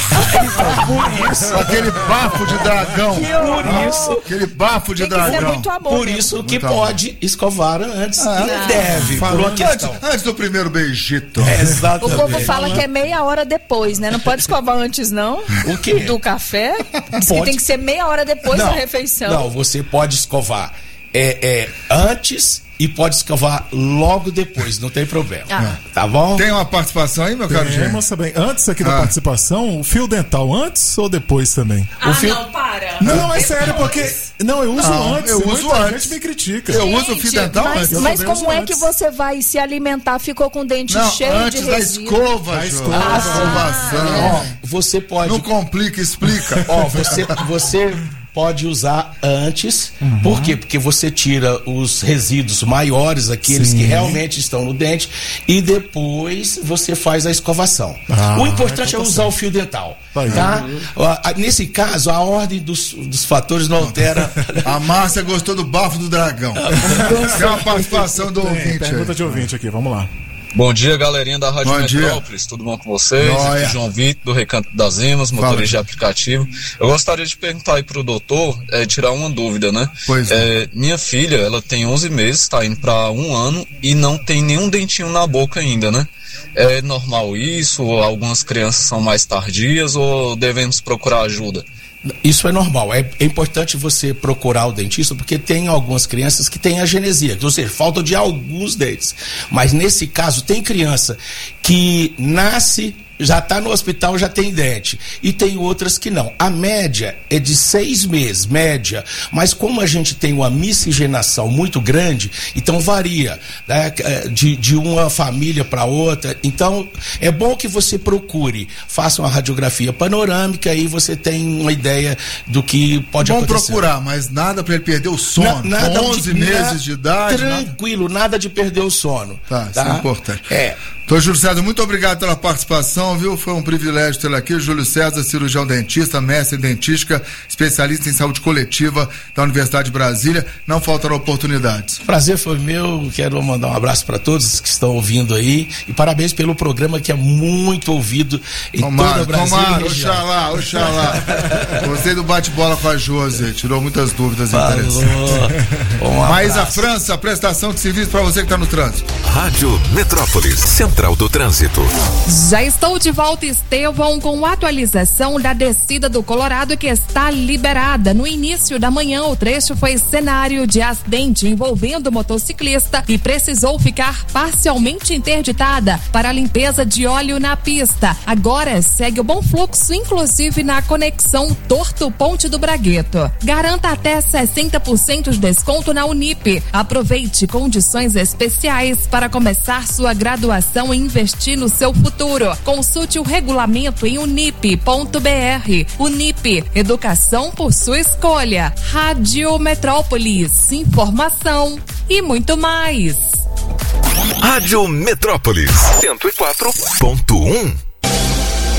Por isso. Aquele bafo de dragão. Por isso. Aquele bafo de Tem que dragão. ser muito amor, Por mesmo. isso que Muito pode amor. escovar antes. Ah, e deve. Falando Por uma antes, antes do primeiro beijito. É, O exatamente. povo fala que é meia hora depois, né? Não pode escovar antes, não? O quê? Do café? Diz Pode. que tem que ser meia hora depois não, da refeição. Não, você pode escovar é, é, antes e pode escovar logo depois, não tem problema. Ah. Tá bom? Tem uma participação aí, meu caro Tem, Gê? moça bem. Antes aqui da Ah. participação, o fio dental antes ou depois também? Ah, o fio... não, para. Não, é sério, porque... Não, eu uso Não, antes. eu e uso muita antes. gente me critica. Eu uso o fio dental Mas, antes. mas Eu também como uso é que antes. você vai se alimentar? Ficou com o dente Não, cheio antes de da resíduo. escova, Da Jô. escova. A Ah. escovação. Ó, você pode... Não complica, explica. Ó, você, você pode usar antes. Uhum. Por quê? Porque você tira os resíduos maiores, aqueles Sim. que realmente estão no dente, e depois você faz a escovação. Ah, o importante então é tá usar certo. o fio dental. Aí. Tá? Ah, Nesse caso, a ordem dos, dos fatores não altera. A Márcia gostou do bafo do dragão. Tem uma participação do Tem, ouvinte. pergunta aí. de ouvinte aqui, vamos lá. Bom dia, galerinha da Rádio Bom dia. Metrópolis, tudo bom com vocês? Joia. Aqui João Vitor, do Recanto das Emas, motorista de aplicativo. Eu gostaria de perguntar aí pro doutor, é, tirar uma dúvida, né? Pois é. Minha filha, ela tem onze meses, tá indo pra um ano e não tem nenhum dentinho na boca ainda, né? É normal isso? Ou algumas crianças são mais tardias ou devemos procurar ajuda? Isso é normal, é, é importante você procurar o dentista, porque tem algumas crianças que têm agenesia, ou seja, falta de alguns dentes. Mas nesse caso, tem criança que nasce, já está no hospital, já tem dente, e tem outras que não. A média é de seis meses, média, mas como a gente tem uma miscigenação muito grande, então varia, né, de, de uma família para outra. Então é bom que você procure, faça uma radiografia panorâmica e você tem uma ideia do que pode Vamos acontecer. procurar, mas nada pra ele perder o sono. Na- nada Com onze de- meses na- de idade. Nada... Tranquilo, nada de perder o sono. Tá, isso é importante. É. Doutor Júlio César, muito obrigado pela participação, viu? Foi um privilégio tê-lo aqui. Júlio César, cirurgião dentista, mestre em dentística, especialista em saúde coletiva da Universidade de Brasília. Não faltarão oportunidades. Prazer foi meu, quero mandar um abraço para todos que estão ouvindo aí e parabéns pelo programa que é muito ouvido em Tomara, toda a Brasília tomara, e região. oxalá, oxalá. Gostei do bate-bola com a Josi, tirou muitas dúvidas Falou. interessantes. Um Mais a abraço. França, prestação de serviço para você que está no trânsito. Rádio Metrópolis, Central do Trânsito. Já estou de volta, Estevão, com atualização da descida do Colorado que está liberada. No início da manhã, o trecho foi cenário de acidente envolvendo motociclista e precisou ficar parcialmente interditada para a limpeza de óleo na pista. Agora segue o bom fluxo, inclusive na conexão Torto Ponte do Bragueto. Garanta até sessenta por cento de desconto na Unip. Aproveite condições especiais para começar sua graduação e investir no seu futuro. Consulte o regulamento em unip ponto br. Unip, educação por sua escolha. Rádio Metrópolis, informação e muito mais. Rádio Metrópolis, cento e quatro ponto um.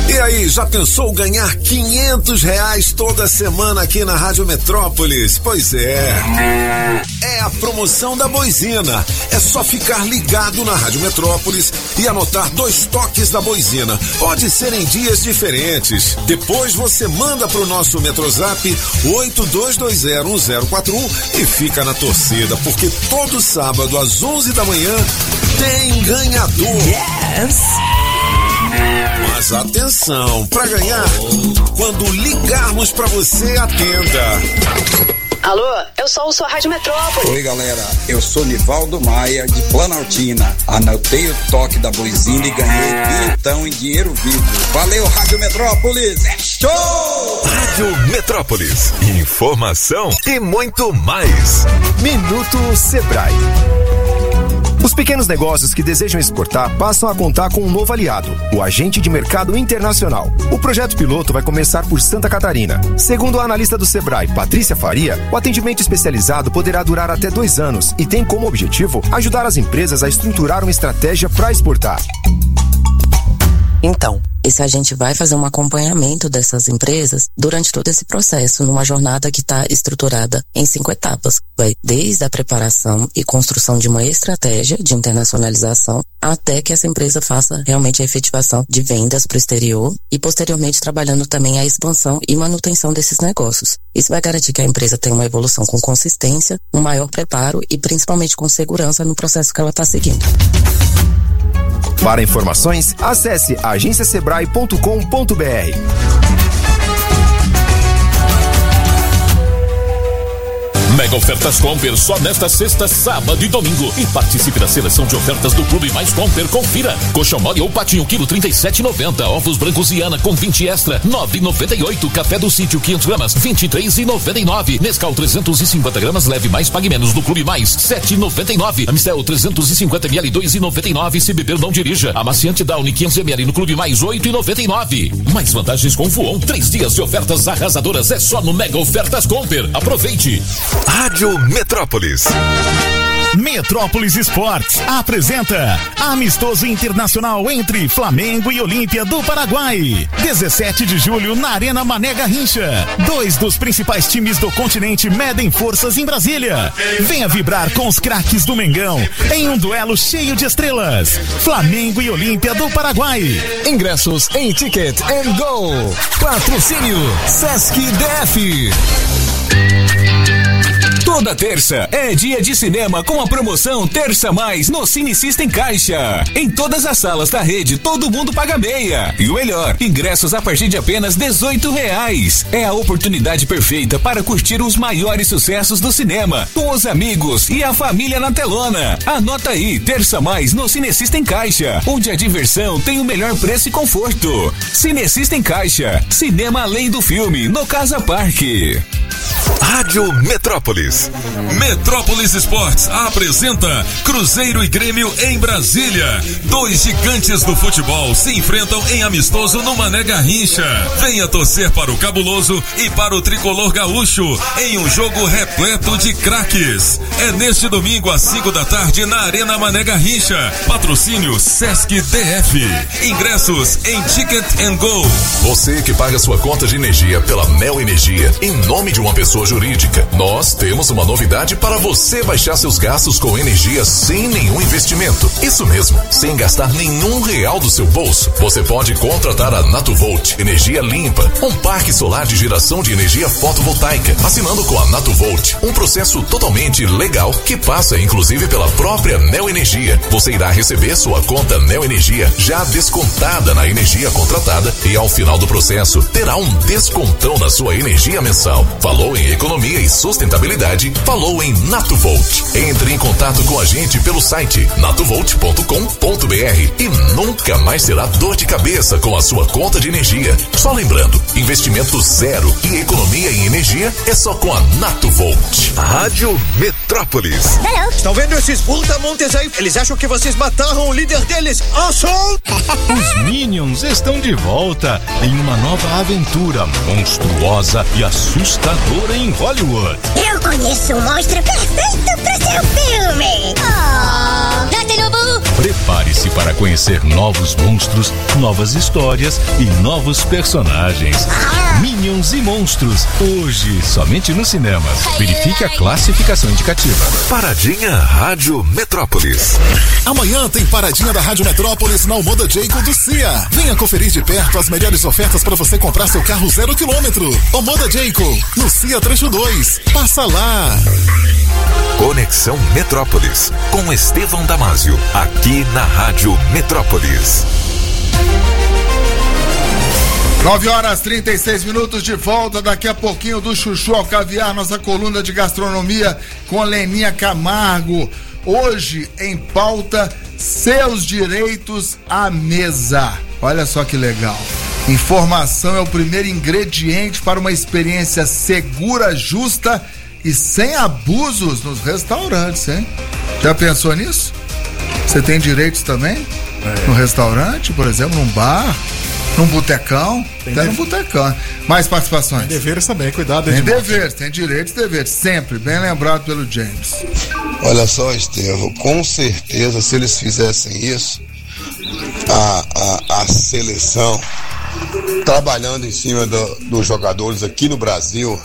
E aí, já pensou ganhar quinhentos reais toda semana aqui na Rádio Metrópolis? Pois é. É a promoção da Boizina. É só ficar ligado na Rádio Metrópolis e anotar dois toques da Boizina. Pode ser em dias diferentes. Depois você manda pro nosso Metrozap oito dois dois zero um zero quatro um e fica na torcida, porque todo sábado às onze da manhã tem ganhador. Yes! Mas atenção, para ganhar, quando ligarmos para você, atenda. Alô, eu sou o sua Rádio Metrópole. Oi, galera, eu sou Nivaldo Maia, de Planaltina. Anotei o toque da Boizina e ganhei vintão em dinheiro vivo. Valeu, Rádio Metrópolis, é show! Rádio Metrópolis, informação e muito mais. Minuto Sebrae. Os pequenos negócios que desejam exportar passam a contar com um novo aliado, o Agente de Mercado Internacional. O projeto piloto vai começar por Santa Catarina. Segundo a analista do Sebrae, Patrícia Faria, o atendimento especializado poderá durar até dois anos e tem como objetivo ajudar as empresas a estruturar uma estratégia para exportar. Então, esse agente vai fazer um acompanhamento dessas empresas durante todo esse processo, numa jornada que está estruturada em cinco etapas. Vai desde a preparação e construção de uma estratégia de internacionalização até que essa empresa faça realmente a efetivação de vendas para o exterior e posteriormente trabalhando também a expansão e manutenção desses negócios. Isso vai garantir que a empresa tenha uma evolução com consistência, um maior preparo e principalmente com segurança no processo que ela está seguindo. Para informações, acesse agência sebrae ponto com ponto br. Mega Ofertas Comper só nesta sexta, sábado e domingo. E participe da seleção de ofertas do Clube Mais Comper. Confira. Coxa mole ou patinho, quilo trinta e sete reais e noventa centavos. Ovos brancos Iana com vinte extra, nove reais e noventa e oito centavos. Café do Sítio, quinhentas gramas, vinte e três reais e noventa e nove centavos. Nescau trezentos e cinquenta gramas, leve mais, pague menos do Clube Mais, sete reais e noventa e nove centavos. Amistel trezentos e cinquenta mililitros, dois reais e noventa e nove centavos. Se beber, não dirija. Amaciante Downy, quinhentos mililitros no Clube Mais, oito reais e noventa e nove centavos. Mais vantagens com Voon. Três dias de ofertas arrasadoras é só no Mega Ofertas Comper. Aproveite. Rádio Metrópolis. Metrópolis Esportes apresenta Amistoso Internacional entre Flamengo e Olímpia do Paraguai. dezessete de julho na Arena Mané Garrincha. Dois dos principais times do continente medem forças em Brasília. Venha vibrar com os craques do Mengão em um duelo cheio de estrelas. Flamengo e Olímpia do Paraguai. Ingressos em Ticket and Go. Patrocínio Sesc D F. Toda terça é dia de cinema com a promoção Terça Mais no Cine System Caixa. Em todas as salas da rede, todo mundo paga meia. E o melhor, ingressos a partir de apenas dezoito reais. É a oportunidade perfeita para curtir os maiores sucessos do cinema, com os amigos e a família na telona. Anota aí, Terça Mais no Cine System Caixa, onde a diversão tem o melhor preço e conforto. Cine System Caixa, cinema além do filme, no Casa Parque. Rádio Metrópolis. Metrópolis Esportes apresenta Cruzeiro e Grêmio em Brasília. Dois gigantes do futebol se enfrentam em amistoso no Mané Garrincha. Venha torcer para o Cabuloso e para o Tricolor Gaúcho em um jogo repleto de craques. É neste domingo às cinco da tarde na Arena Mané Garrincha. Patrocínio Sesc D F. Ingressos em Ticket and Go. Você que paga sua conta de energia pela Mel Energia em nome de uma pessoa jurídica, nós temos uma novidade para você baixar seus gastos com energia sem nenhum investimento. Isso mesmo, sem gastar nenhum real do seu bolso. Você pode contratar a Natuvolt, energia limpa, um parque solar de geração de energia fotovoltaica, assinando com a Natuvolt, um processo totalmente legal que passa inclusive pela própria Neo Energia. Você irá receber sua conta Neo Energia já descontada na energia contratada e ao final do processo terá um descontão na sua energia mensal. Falou em economia e sustentabilidade, falou em Natuvolt. Entre em contato com a gente pelo site natuvolt ponto com ponto br e nunca mais terá dor de cabeça com a sua conta de energia. Só lembrando, investimento zero e economia em energia é só com a Natuvolt. Rádio Metrópolis. Estão vendo esses brutamontes aí? Eles acham que vocês mataram o líder deles. Asshole! Os Minions estão de volta em uma nova aventura monstruosa e assustadora em Hollywood. Eu conheço um monstro perfeito para seu filme. Oh, Dr. Nobu! Prepare-se para conhecer novos monstros, novas histórias e novos personagens. Minions e Monstros, hoje somente nos cinemas. Verifique a classificação indicativa. Paradinha Rádio Metrópolis. Amanhã tem Paradinha da Rádio Metrópolis na Omoda Jayco do C I A. Venha conferir de perto as melhores ofertas para você comprar seu carro zero quilômetro. Omoda Jayco, no C I A Trecho dois. Passa lá. Conexão Metrópolis, com Estevão Damásio, aqui na Rádio Metrópolis. nove horas e trinta e seis minutos de volta, daqui a pouquinho do Chuchu ao Caviar, nossa coluna de gastronomia com Leninha Camargo. Hoje em pauta, seus direitos à mesa. Olha só que legal. Informação é o primeiro ingrediente para uma experiência segura, justa e sem abusos nos restaurantes, hein? Já pensou nisso? Você tem direitos também? É. No restaurante, por exemplo, num bar, num botecão, tem até dever. No botecão. Mais participações? Tem deveres também, cuidado. Tem deveres, tem direitos e deveres, sempre, bem lembrado pelo James. Olha só, Estevão, com certeza se eles fizessem isso, a, a, a seleção, trabalhando em cima do, dos jogadores aqui no Brasil,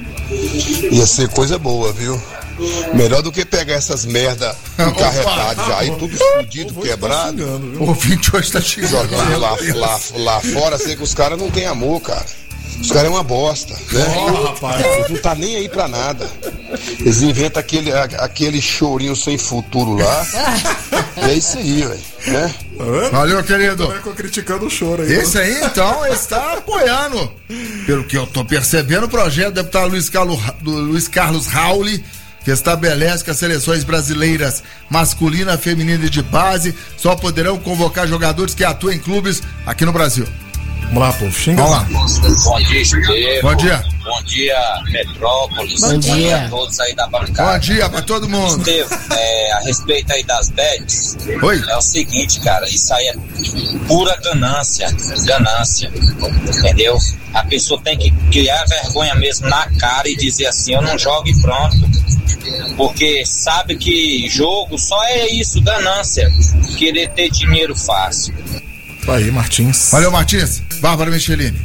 ia ser coisa boa, viu? Melhor do que pegar essas merda encarretadas já aí, tudo explodido, quebrado. O ouvinte hoje tá chegando. Jogando lá, lá, lá fora, sei que os caras não tem amor, cara. Os caras é uma bosta, né? Oh, rapaz. Não tá nem aí pra nada. Eles inventam aquele, aquele chorinho sem futuro lá. E é isso aí, velho, né? Valeu, querido. Tô criticando o choro aí. Esse aí, então, está apoiando. Pelo que eu tô percebendo, o projeto do deputado Luiz Carlos, do Luiz Carlos Rauli, que estabelece que as seleções brasileiras masculina, feminina e de base só poderão convocar jogadores que atuam em clubes aqui no Brasil. Vamos lá, povo. Xinga. Vamos lá. Bom dia, Estevão. Bom dia. Bom dia, Metrópolis. Bom dia. Bom dia a todos aí da bancada. Bom dia pra todo mundo. Estevão, é, a respeito aí das bets, Oi? É o seguinte, cara, isso aí é pura ganância, ganância, entendeu? A pessoa tem que criar vergonha mesmo na cara e dizer assim, eu não jogo e pronto. Porque sabe que jogo só é isso, ganância, querer ter dinheiro fácil. Aí, Martins. Valeu, Martins. Bárbara Michelini.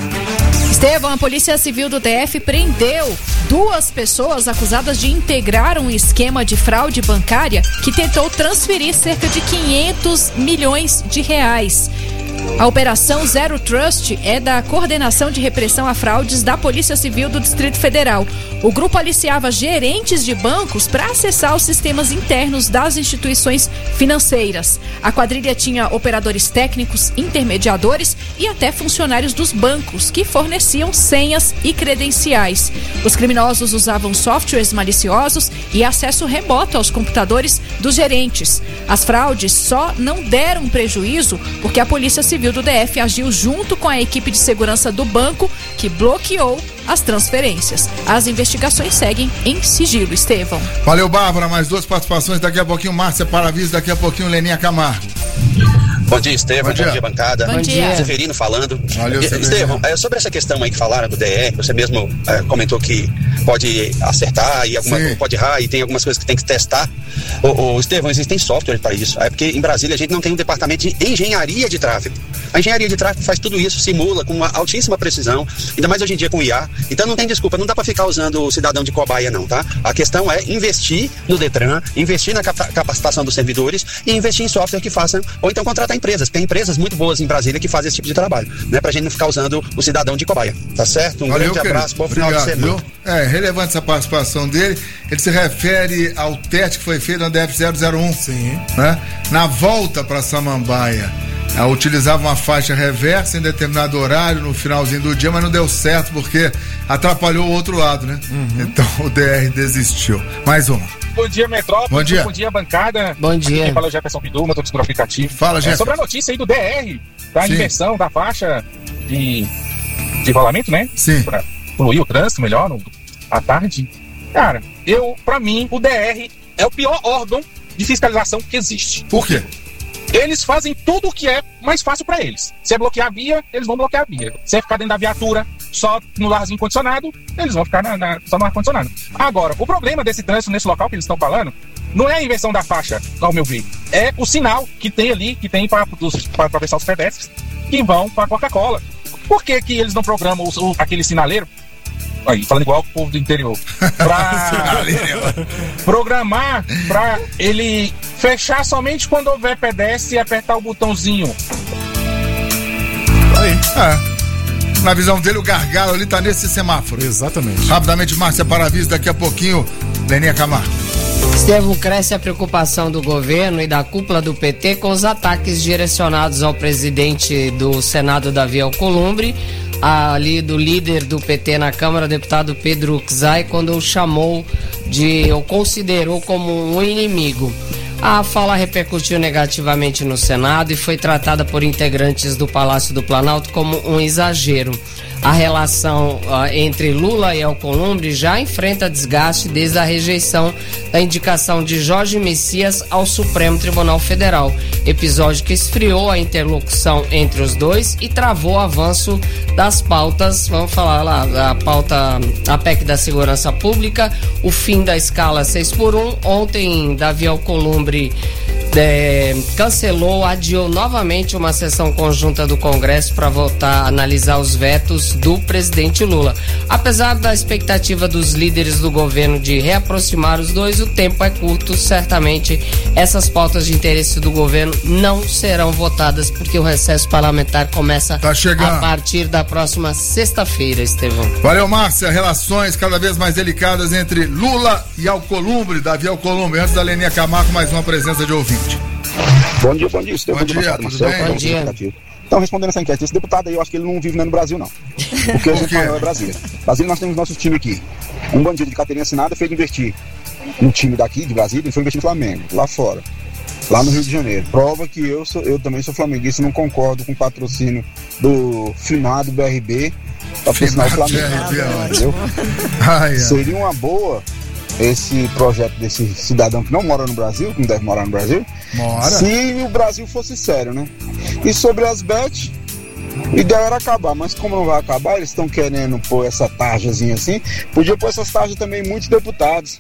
Estevão, a Polícia Civil do D F prendeu duas pessoas acusadas de integrar um esquema de fraude bancária que tentou transferir cerca de quinhentos milhões de reais. A Operação Zero Trust é da Coordenação de Repressão a Fraudes da Polícia Civil do Distrito Federal. O grupo aliciava gerentes de bancos para acessar os sistemas internos das instituições financeiras. A quadrilha tinha operadores técnicos, intermediadores e até funcionários dos bancos que forneciam senhas e credenciais. Os criminosos usavam softwares maliciosos e acesso remoto aos computadores dos gerentes. As fraudes só não deram prejuízo porque a Polícia Civil do D F agiu junto com a equipe de segurança do banco que bloqueou as transferências. As investigações seguem em sigilo, Estevão. Valeu, Bárbara. Mais duas participações. Daqui a pouquinho, Márcia Paravis. Daqui a pouquinho, Leninha Camargo. Bom dia, Estevão. Bom dia, Bom dia bancada. Bom dia. Severino falando. Valeu, Estevão, é, sobre essa questão aí que falaram do D R, você mesmo é, comentou que pode acertar e alguma, pode errar e tem algumas coisas que tem que testar. Ô, ô, Estevão, existem software para isso. É porque em Brasília a gente não tem um departamento de engenharia de tráfego. A engenharia de tráfego faz tudo isso, simula com uma altíssima precisão, ainda mais hoje em dia com I A. Então não tem desculpa, não dá para ficar usando o cidadão de cobaia não, tá? A questão é investir no Detran, investir na capacitação dos servidores e investir em software que façam, ou então contratar empresas. Tem empresas muito boas em Brasília que fazem esse tipo de trabalho, né? Pra gente não ficar usando o cidadão de cobaia, tá certo? Um Valeu, grande querido. Abraço, bom final Obrigado, de semana. Viu? É, relevante essa participação dele. Ele se refere ao teste que foi feito na D F zero zero um. Sim. Né? Na volta para Samambaia. Ela utilizava uma faixa reversa em determinado horário no finalzinho do dia, mas não deu certo porque atrapalhou o outro lado, né? Uhum. Então o D R desistiu. Mais uma. Bom dia, Metrópole. Bom dia. Bom dia, bancada. Bom dia. Aqui quem fala é o Jefferson Bidu, motorista do aplicativo. Fala, Jefferson. É, sobre a notícia aí do D R, da Sim. inversão da faixa de, de rolamento, né? Sim. Pra fluir o trânsito melhor no, à tarde. Cara, eu, pra mim, o D R é o pior órgão de fiscalização que existe. Por quê? Eles fazem tudo o que é mais fácil pra eles. Se é bloquear a via, eles vão bloquear a via. Se é ficar dentro da viatura só no arzinho condicionado, eles vão ficar na, na, só no ar condicionado. Agora, o problema desse trânsito nesse local que eles estão falando não é a inversão da faixa, ao meu ver. é o sinal que tem ali, que tem para atravessar os pedestres que vão para a Coca-Cola. Por que que eles não programam o, o, aquele sinaleiro? Aí, falando igual o povo do interior. Pra programar para ele fechar somente quando houver pedestre e apertar o botãozinho. Aí, é. Na visão dele, o gargalo ali tá nesse semáforo. Exatamente. Rapidamente, Márcia Paravis, daqui a pouquinho, Leninha Camargo. Estevão, cresce a preocupação do governo e da cúpula do P T com os ataques direcionados ao presidente do Senado, Davi Alcolumbre, ali do líder do P T na Câmara, deputado Pedro Czai, quando o chamou de, ou considerou como um inimigo. A fala repercutiu negativamente no Senado e foi tratada por integrantes do Palácio do Planalto como um exagero. A relação uh, entre Lula e Alcolumbre já enfrenta desgaste desde a rejeição da indicação de Jorge Messias ao Supremo Tribunal Federal, episódio que esfriou a interlocução entre os dois e travou o avanço das pautas, vamos falar lá, a pauta, a P E C da Segurança Pública, o fim da escala seis por um. Ontem, Davi Alcolumbre É, cancelou, adiou novamente uma sessão conjunta do Congresso para votar, analisar os vetos do presidente Lula. Apesar da expectativa dos líderes do governo de reaproximar os dois, o tempo é curto. Certamente essas pautas de interesse do governo não serão votadas porque o recesso parlamentar começa tá chegando a partir da próxima sexta-feira, Estevão. Valeu, Márcia. Relações cada vez mais delicadas entre Lula e Alcolumbre, Davi Alcolumbre. Antes da Leninha Camargo, mais uma presença de ouvinte. Bom dia, bom dia. Bom, bom dia, dia tudo Marcelo, bem? Bom dia. Então, respondendo essa enquete, esse deputado aí, eu acho que ele não vive nem no Brasil, não. Porque a gente maior é Brasília. Brasília, nós temos nossos times aqui. Um bandido de carteirinha assinada fez investir no time daqui, de Brasília, ele foi investir no Flamengo, lá fora. Lá no Rio de Janeiro. Prova que eu, sou, eu também sou flamenguista e não concordo com o patrocínio do finado B R B para patrocinar o Flamengo. B R B, entendeu? Ai, ai. Seria uma boa esse projeto desse cidadão que não mora no Brasil, que não deve morar no Brasil, mora. Se o Brasil fosse sério, né? E sobre as bets, o ideal era acabar, mas como não vai acabar, eles estão querendo pôr essa tarjazinha assim, podia pôr essas tarjas também muitos deputados.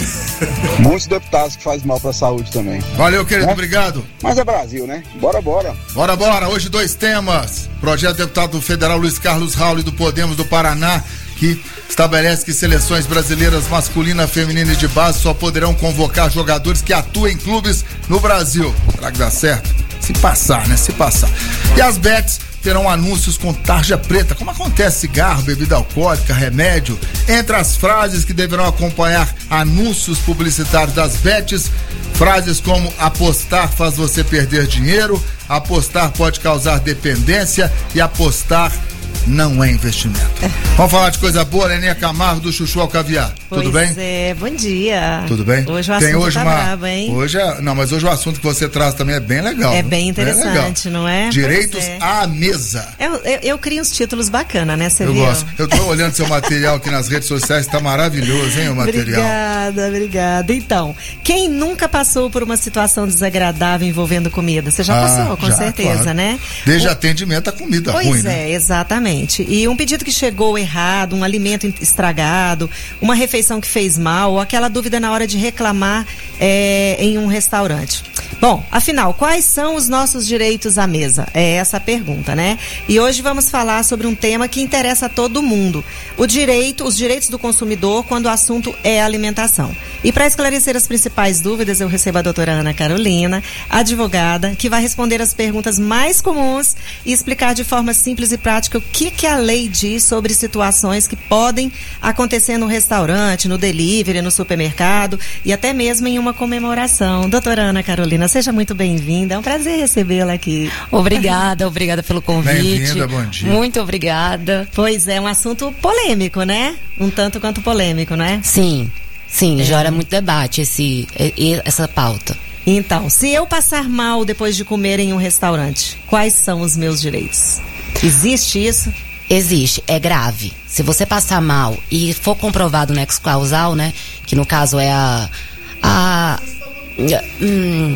Muitos deputados que faz mal pra saúde também. Valeu, querido, né? Obrigado. Mas é Brasil, né? Bora, bora. Bora, bora. Hoje dois temas. Projeto do deputado federal Luiz Carlos Rauli do Podemos do Paraná, que estabelece que seleções brasileiras masculina, feminina e de base só poderão convocar jogadores que atuem em clubes no Brasil. Será que dá certo? Se passar, né? Se passar. E as bets terão anúncios com tarja preta, como acontece cigarro, bebida alcoólica, remédio. Entre as frases que deverão acompanhar anúncios publicitários das bets, frases como apostar faz você perder dinheiro, apostar pode causar dependência e apostar não é investimento. Vamos falar de coisa boa, Leninha Camargo do Chuchu ao Caviar. Pois Tudo bem? É, bom dia. Tudo bem? Hoje o Tem assunto hoje tá uma, brabo, hein? Hoje é, não, mas hoje o assunto que você traz também é bem legal. É viu? bem interessante, não é? Direitos é. à mesa. Eu, eu, eu crio uns títulos bacanas, né? Você eu viu? gosto. Eu tô olhando seu material aqui nas redes sociais, tá maravilhoso, hein, o material. Obrigada, obrigada. Então, quem nunca passou por uma situação desagradável envolvendo comida? Você já ah, passou, com já, certeza, claro. né? Desde o... atendimento à comida pois ruim, é, né? Exatamente. E um pedido que chegou errado, um alimento estragado, uma refeição que fez mal, ou aquela dúvida na hora de reclamar é, em um restaurante. Bom, afinal, quais são os nossos direitos à mesa? É essa a pergunta, né? E hoje vamos falar sobre um tema que interessa a todo mundo. O direito, os direitos do consumidor quando o assunto é alimentação. E para esclarecer as principais dúvidas, eu recebo a doutora Ana Carolina, advogada, que vai responder as perguntas mais comuns e explicar de forma simples e prática o que, que a lei diz sobre situações que podem acontecer no restaurante, no delivery, no supermercado e até mesmo em uma comemoração. Doutora Ana Carolina, seja muito bem-vinda. É um prazer recebê-la aqui. Obrigada, obrigada pelo convite. Bem-vinda, bom dia. Muito obrigada. Pois é, um assunto polêmico, né? Um tanto quanto polêmico, né? Sim, sim, é. gera muito debate esse, essa pauta. Então, se eu passar mal depois de comer em um restaurante, quais são os meus direitos? Existe isso? Existe, é grave. Se você passar mal e for comprovado o nexo causal, né? Que no caso é a... a hum,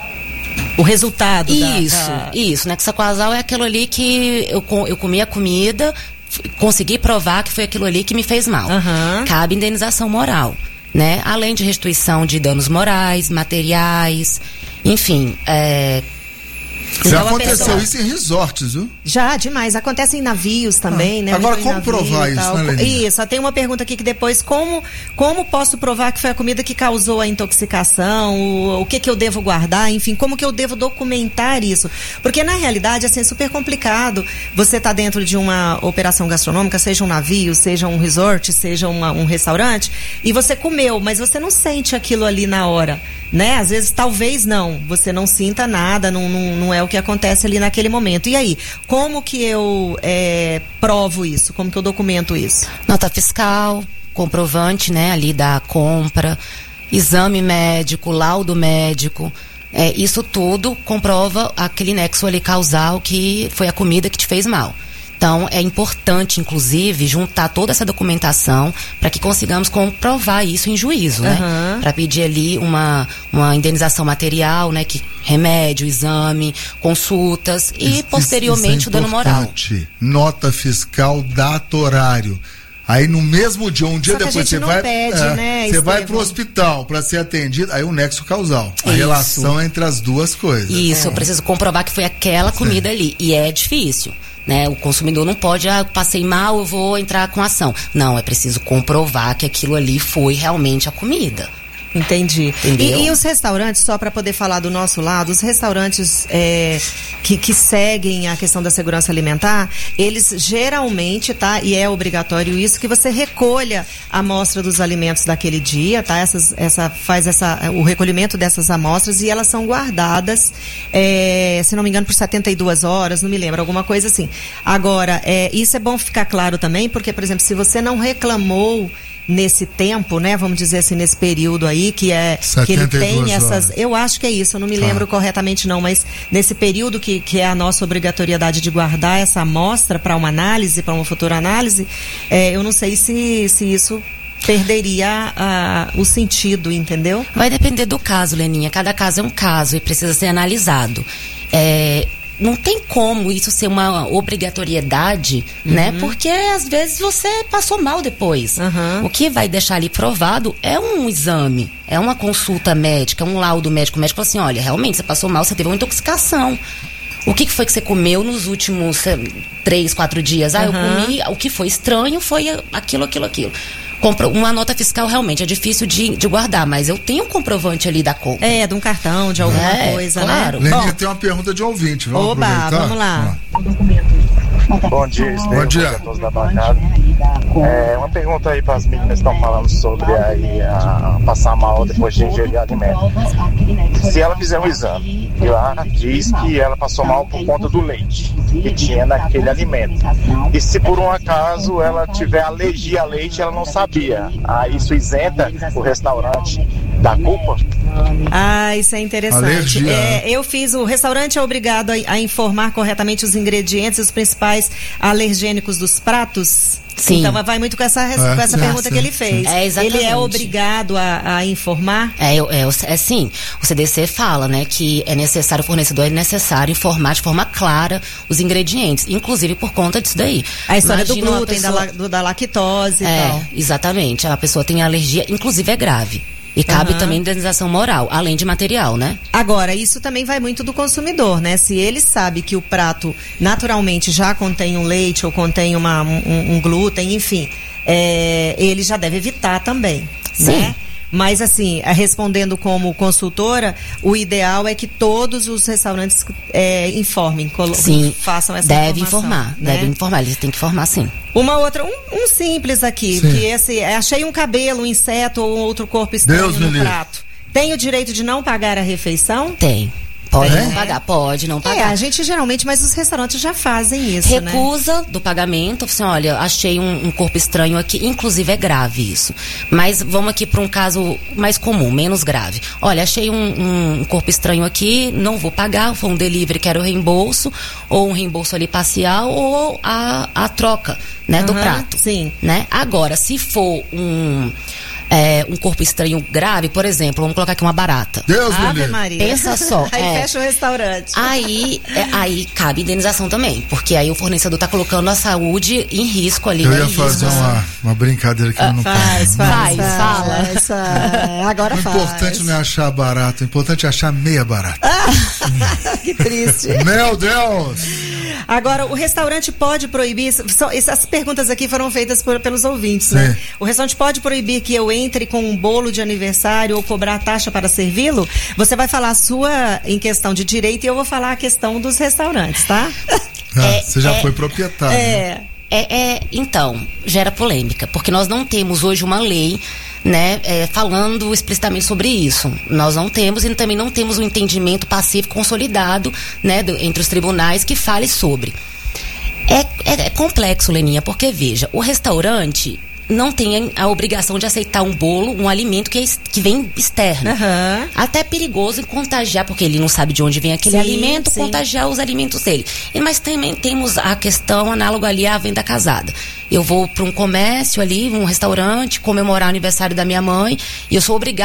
o resultado isso, da, da... isso, nexo causal é aquilo ali que eu, eu comi a comida, consegui provar que foi aquilo ali que me fez mal. Uhum. Cabe indenização moral, né? Além de restituição de danos morais, materiais, Enfim, é... Já aconteceu pessoa... isso em resorts, viu? Já, demais. Acontece em navios também, ah. né? Agora, como provar isso, né, Leninha? Isso, tem uma pergunta aqui que depois, como, como posso provar que foi a comida que causou a intoxicação, o, o que que eu devo guardar, enfim, como que eu devo documentar isso? Porque, na realidade, assim, é super complicado. Você tá dentro de uma operação gastronômica, seja um navio, seja um resort, seja uma, um restaurante, e você comeu, mas você não sente aquilo ali na hora, né? Às vezes, talvez não, você não sinta nada, não, não, não é o que acontece ali naquele momento. E aí, como que eu é, provo isso? Como que eu documento isso? Nota fiscal, comprovante, né, ali da compra, exame médico, laudo médico, é, isso tudo comprova aquele nexo ali causal que foi a comida que te fez mal. Então, é importante, inclusive, juntar toda essa documentação para que consigamos comprovar isso em juízo, né? Uhum. Para pedir ali uma, uma indenização material, né? Que remédio, exame, consultas e, isso, posteriormente, isso é o dano moral. Nota fiscal, data, horário. Aí no mesmo dia, um dia Só depois você vai, pede, é, né, você vai pro hospital para ser atendido, aí o nexo causal, a Isso. relação entre as duas coisas. Isso, é. Eu preciso comprovar que foi aquela comida Sim. ali, e é difícil. Né? O consumidor não pode, ah, passei mal, eu vou entrar com ação. Não, é preciso comprovar que aquilo ali foi realmente a comida. Entendi. E, e os restaurantes, só para poder falar do nosso lado, os restaurantes é, que, que seguem a questão da segurança alimentar, eles geralmente, tá? E é obrigatório isso, que você recolha a amostra dos alimentos daquele dia, tá? Essas, essa, faz essa, o recolhimento dessas amostras e elas são guardadas, é, se não me engano, por setenta e duas horas, não me lembro, alguma coisa assim. Agora, é, isso é bom ficar claro também, porque, por exemplo, se você não reclamou nesse tempo, né, vamos dizer assim, nesse período aí, que é que ele tem essas, horas. Eu acho que é isso, eu não me lembro ah. corretamente não, mas nesse período que, que é a nossa obrigatoriedade de guardar essa amostra para uma análise, para uma futura análise, é, eu não sei se, se isso perderia a, o sentido, entendeu? Vai depender do caso, Leninha, cada caso é um caso e precisa ser analisado. É... Não tem como isso ser uma obrigatoriedade, uhum. né? Porque às vezes você passou mal depois. Uhum. O que vai deixar ali provado é um exame, é uma consulta médica, um laudo médico. O médico fala assim, olha, realmente você passou mal, você teve uma intoxicação. O que, que foi que você comeu nos últimos três, quatro dias? Ah, uhum. eu comi, o que foi estranho foi aquilo, aquilo, aquilo. Uma nota fiscal realmente é difícil de, de guardar, mas eu tenho um comprovante ali da compra. É, de um cartão, de alguma é, coisa, claro. né? Leninha, tem uma pergunta de ouvinte. Vamos Oba, aproveitar? vamos lá. Bom dia, Estevam. Bom dia. A todos da bancada. É, uma pergunta aí para as meninas que estão falando sobre aí, a, passar mal depois de ingerir alimento. Se ela fizer um exame e lá diz que ela passou mal por conta do leite que tinha naquele alimento, e se por um acaso ela tiver alergia a leite, ela não sabia, aí isso isenta o restaurante da culpa? Ah, isso é interessante. É, eu fiz, o restaurante é obrigado a, a informar corretamente os ingredientes e os principais alergênicos dos pratos? Sim. Então vai muito com essa, é, com essa é, pergunta sim, que ele fez. É, exatamente. Ele é obrigado a, a informar? É, é, é sim. O C D C fala, né, que é necessário, o fornecedor é necessário informar de forma clara os ingredientes, inclusive por conta disso daí. A história Imagina do glúten, pessoa... da, do, da lactose e é, tal. Exatamente. A pessoa tem alergia, inclusive é grave. E cabe uhum. também indenização moral, além de material, né? Agora, isso também vai muito do consumidor, né? Se ele sabe que o prato naturalmente já contém um leite ou contém uma, um, um glúten, enfim, é, ele já deve evitar também, Sim. né? Mas assim, respondendo como consultora, o ideal é que todos os restaurantes é, informem, colo- sim, façam essa deve informação. informar, né? deve informar, eles têm que informar sim. Uma outra, um, um simples aqui, sim. que esse, achei um cabelo, um inseto ou um outro corpo estranho Deus no prato. Tem o direito de não pagar a refeição? Tem. Pode é? não pagar, pode não pagar. É, a gente geralmente, mas os restaurantes já fazem isso, Recusa né? do pagamento, assim, olha, achei um, um corpo estranho aqui, inclusive é grave isso. Mas vamos aqui para um caso mais comum, menos grave. Olha, achei um, um corpo estranho aqui, não vou pagar, foi um delivery, quero reembolso, ou um reembolso ali parcial, ou a, a troca, né, uhum, do prato. Sim. Né? Agora, se for um... é, um corpo estranho grave, por exemplo, vamos colocar aqui uma barata. Deus me Ave livre. Maria. Pensa só. Aí é, fecha o restaurante. Aí, é, aí cabe indenização também, porque aí o fornecedor está colocando a saúde em risco ali. Eu né, ia em fazer risco. uma, uma brincadeira que eu não Faz, quero. faz, Faz, fala. faz, faz. Agora O faz. importante não é achar barato, o importante é achar meia barata. Que triste. Meu Deus! Agora, o restaurante pode proibir, são, essas perguntas aqui foram feitas por, pelos ouvintes, Sim. né? O restaurante pode proibir que eu entre com um bolo de aniversário ou cobrar taxa para servi-lo? Você vai falar a sua em questão de direito e eu vou falar a questão dos restaurantes, tá? Ah, É, você já é, foi proprietário. né? É. É, é, então, gera polêmica, porque nós não temos hoje uma lei, né, é, falando explicitamente sobre isso. Nós não temos e também não temos um entendimento pacífico consolidado, né, do, entre os tribunais que fale sobre. É, é, é complexo, Leninha, porque veja, o restaurante não tem a obrigação de aceitar um bolo, um alimento que, é, que vem externo. Uhum. Até é perigoso contagiar, porque ele não sabe de onde vem aquele Sim, alimento, sim. contagiar os alimentos dele. E, mas também temos a questão análoga ali à venda casada. Eu vou para um comércio ali, um restaurante, comemorar o aniversário da minha mãe, e eu sou obrigada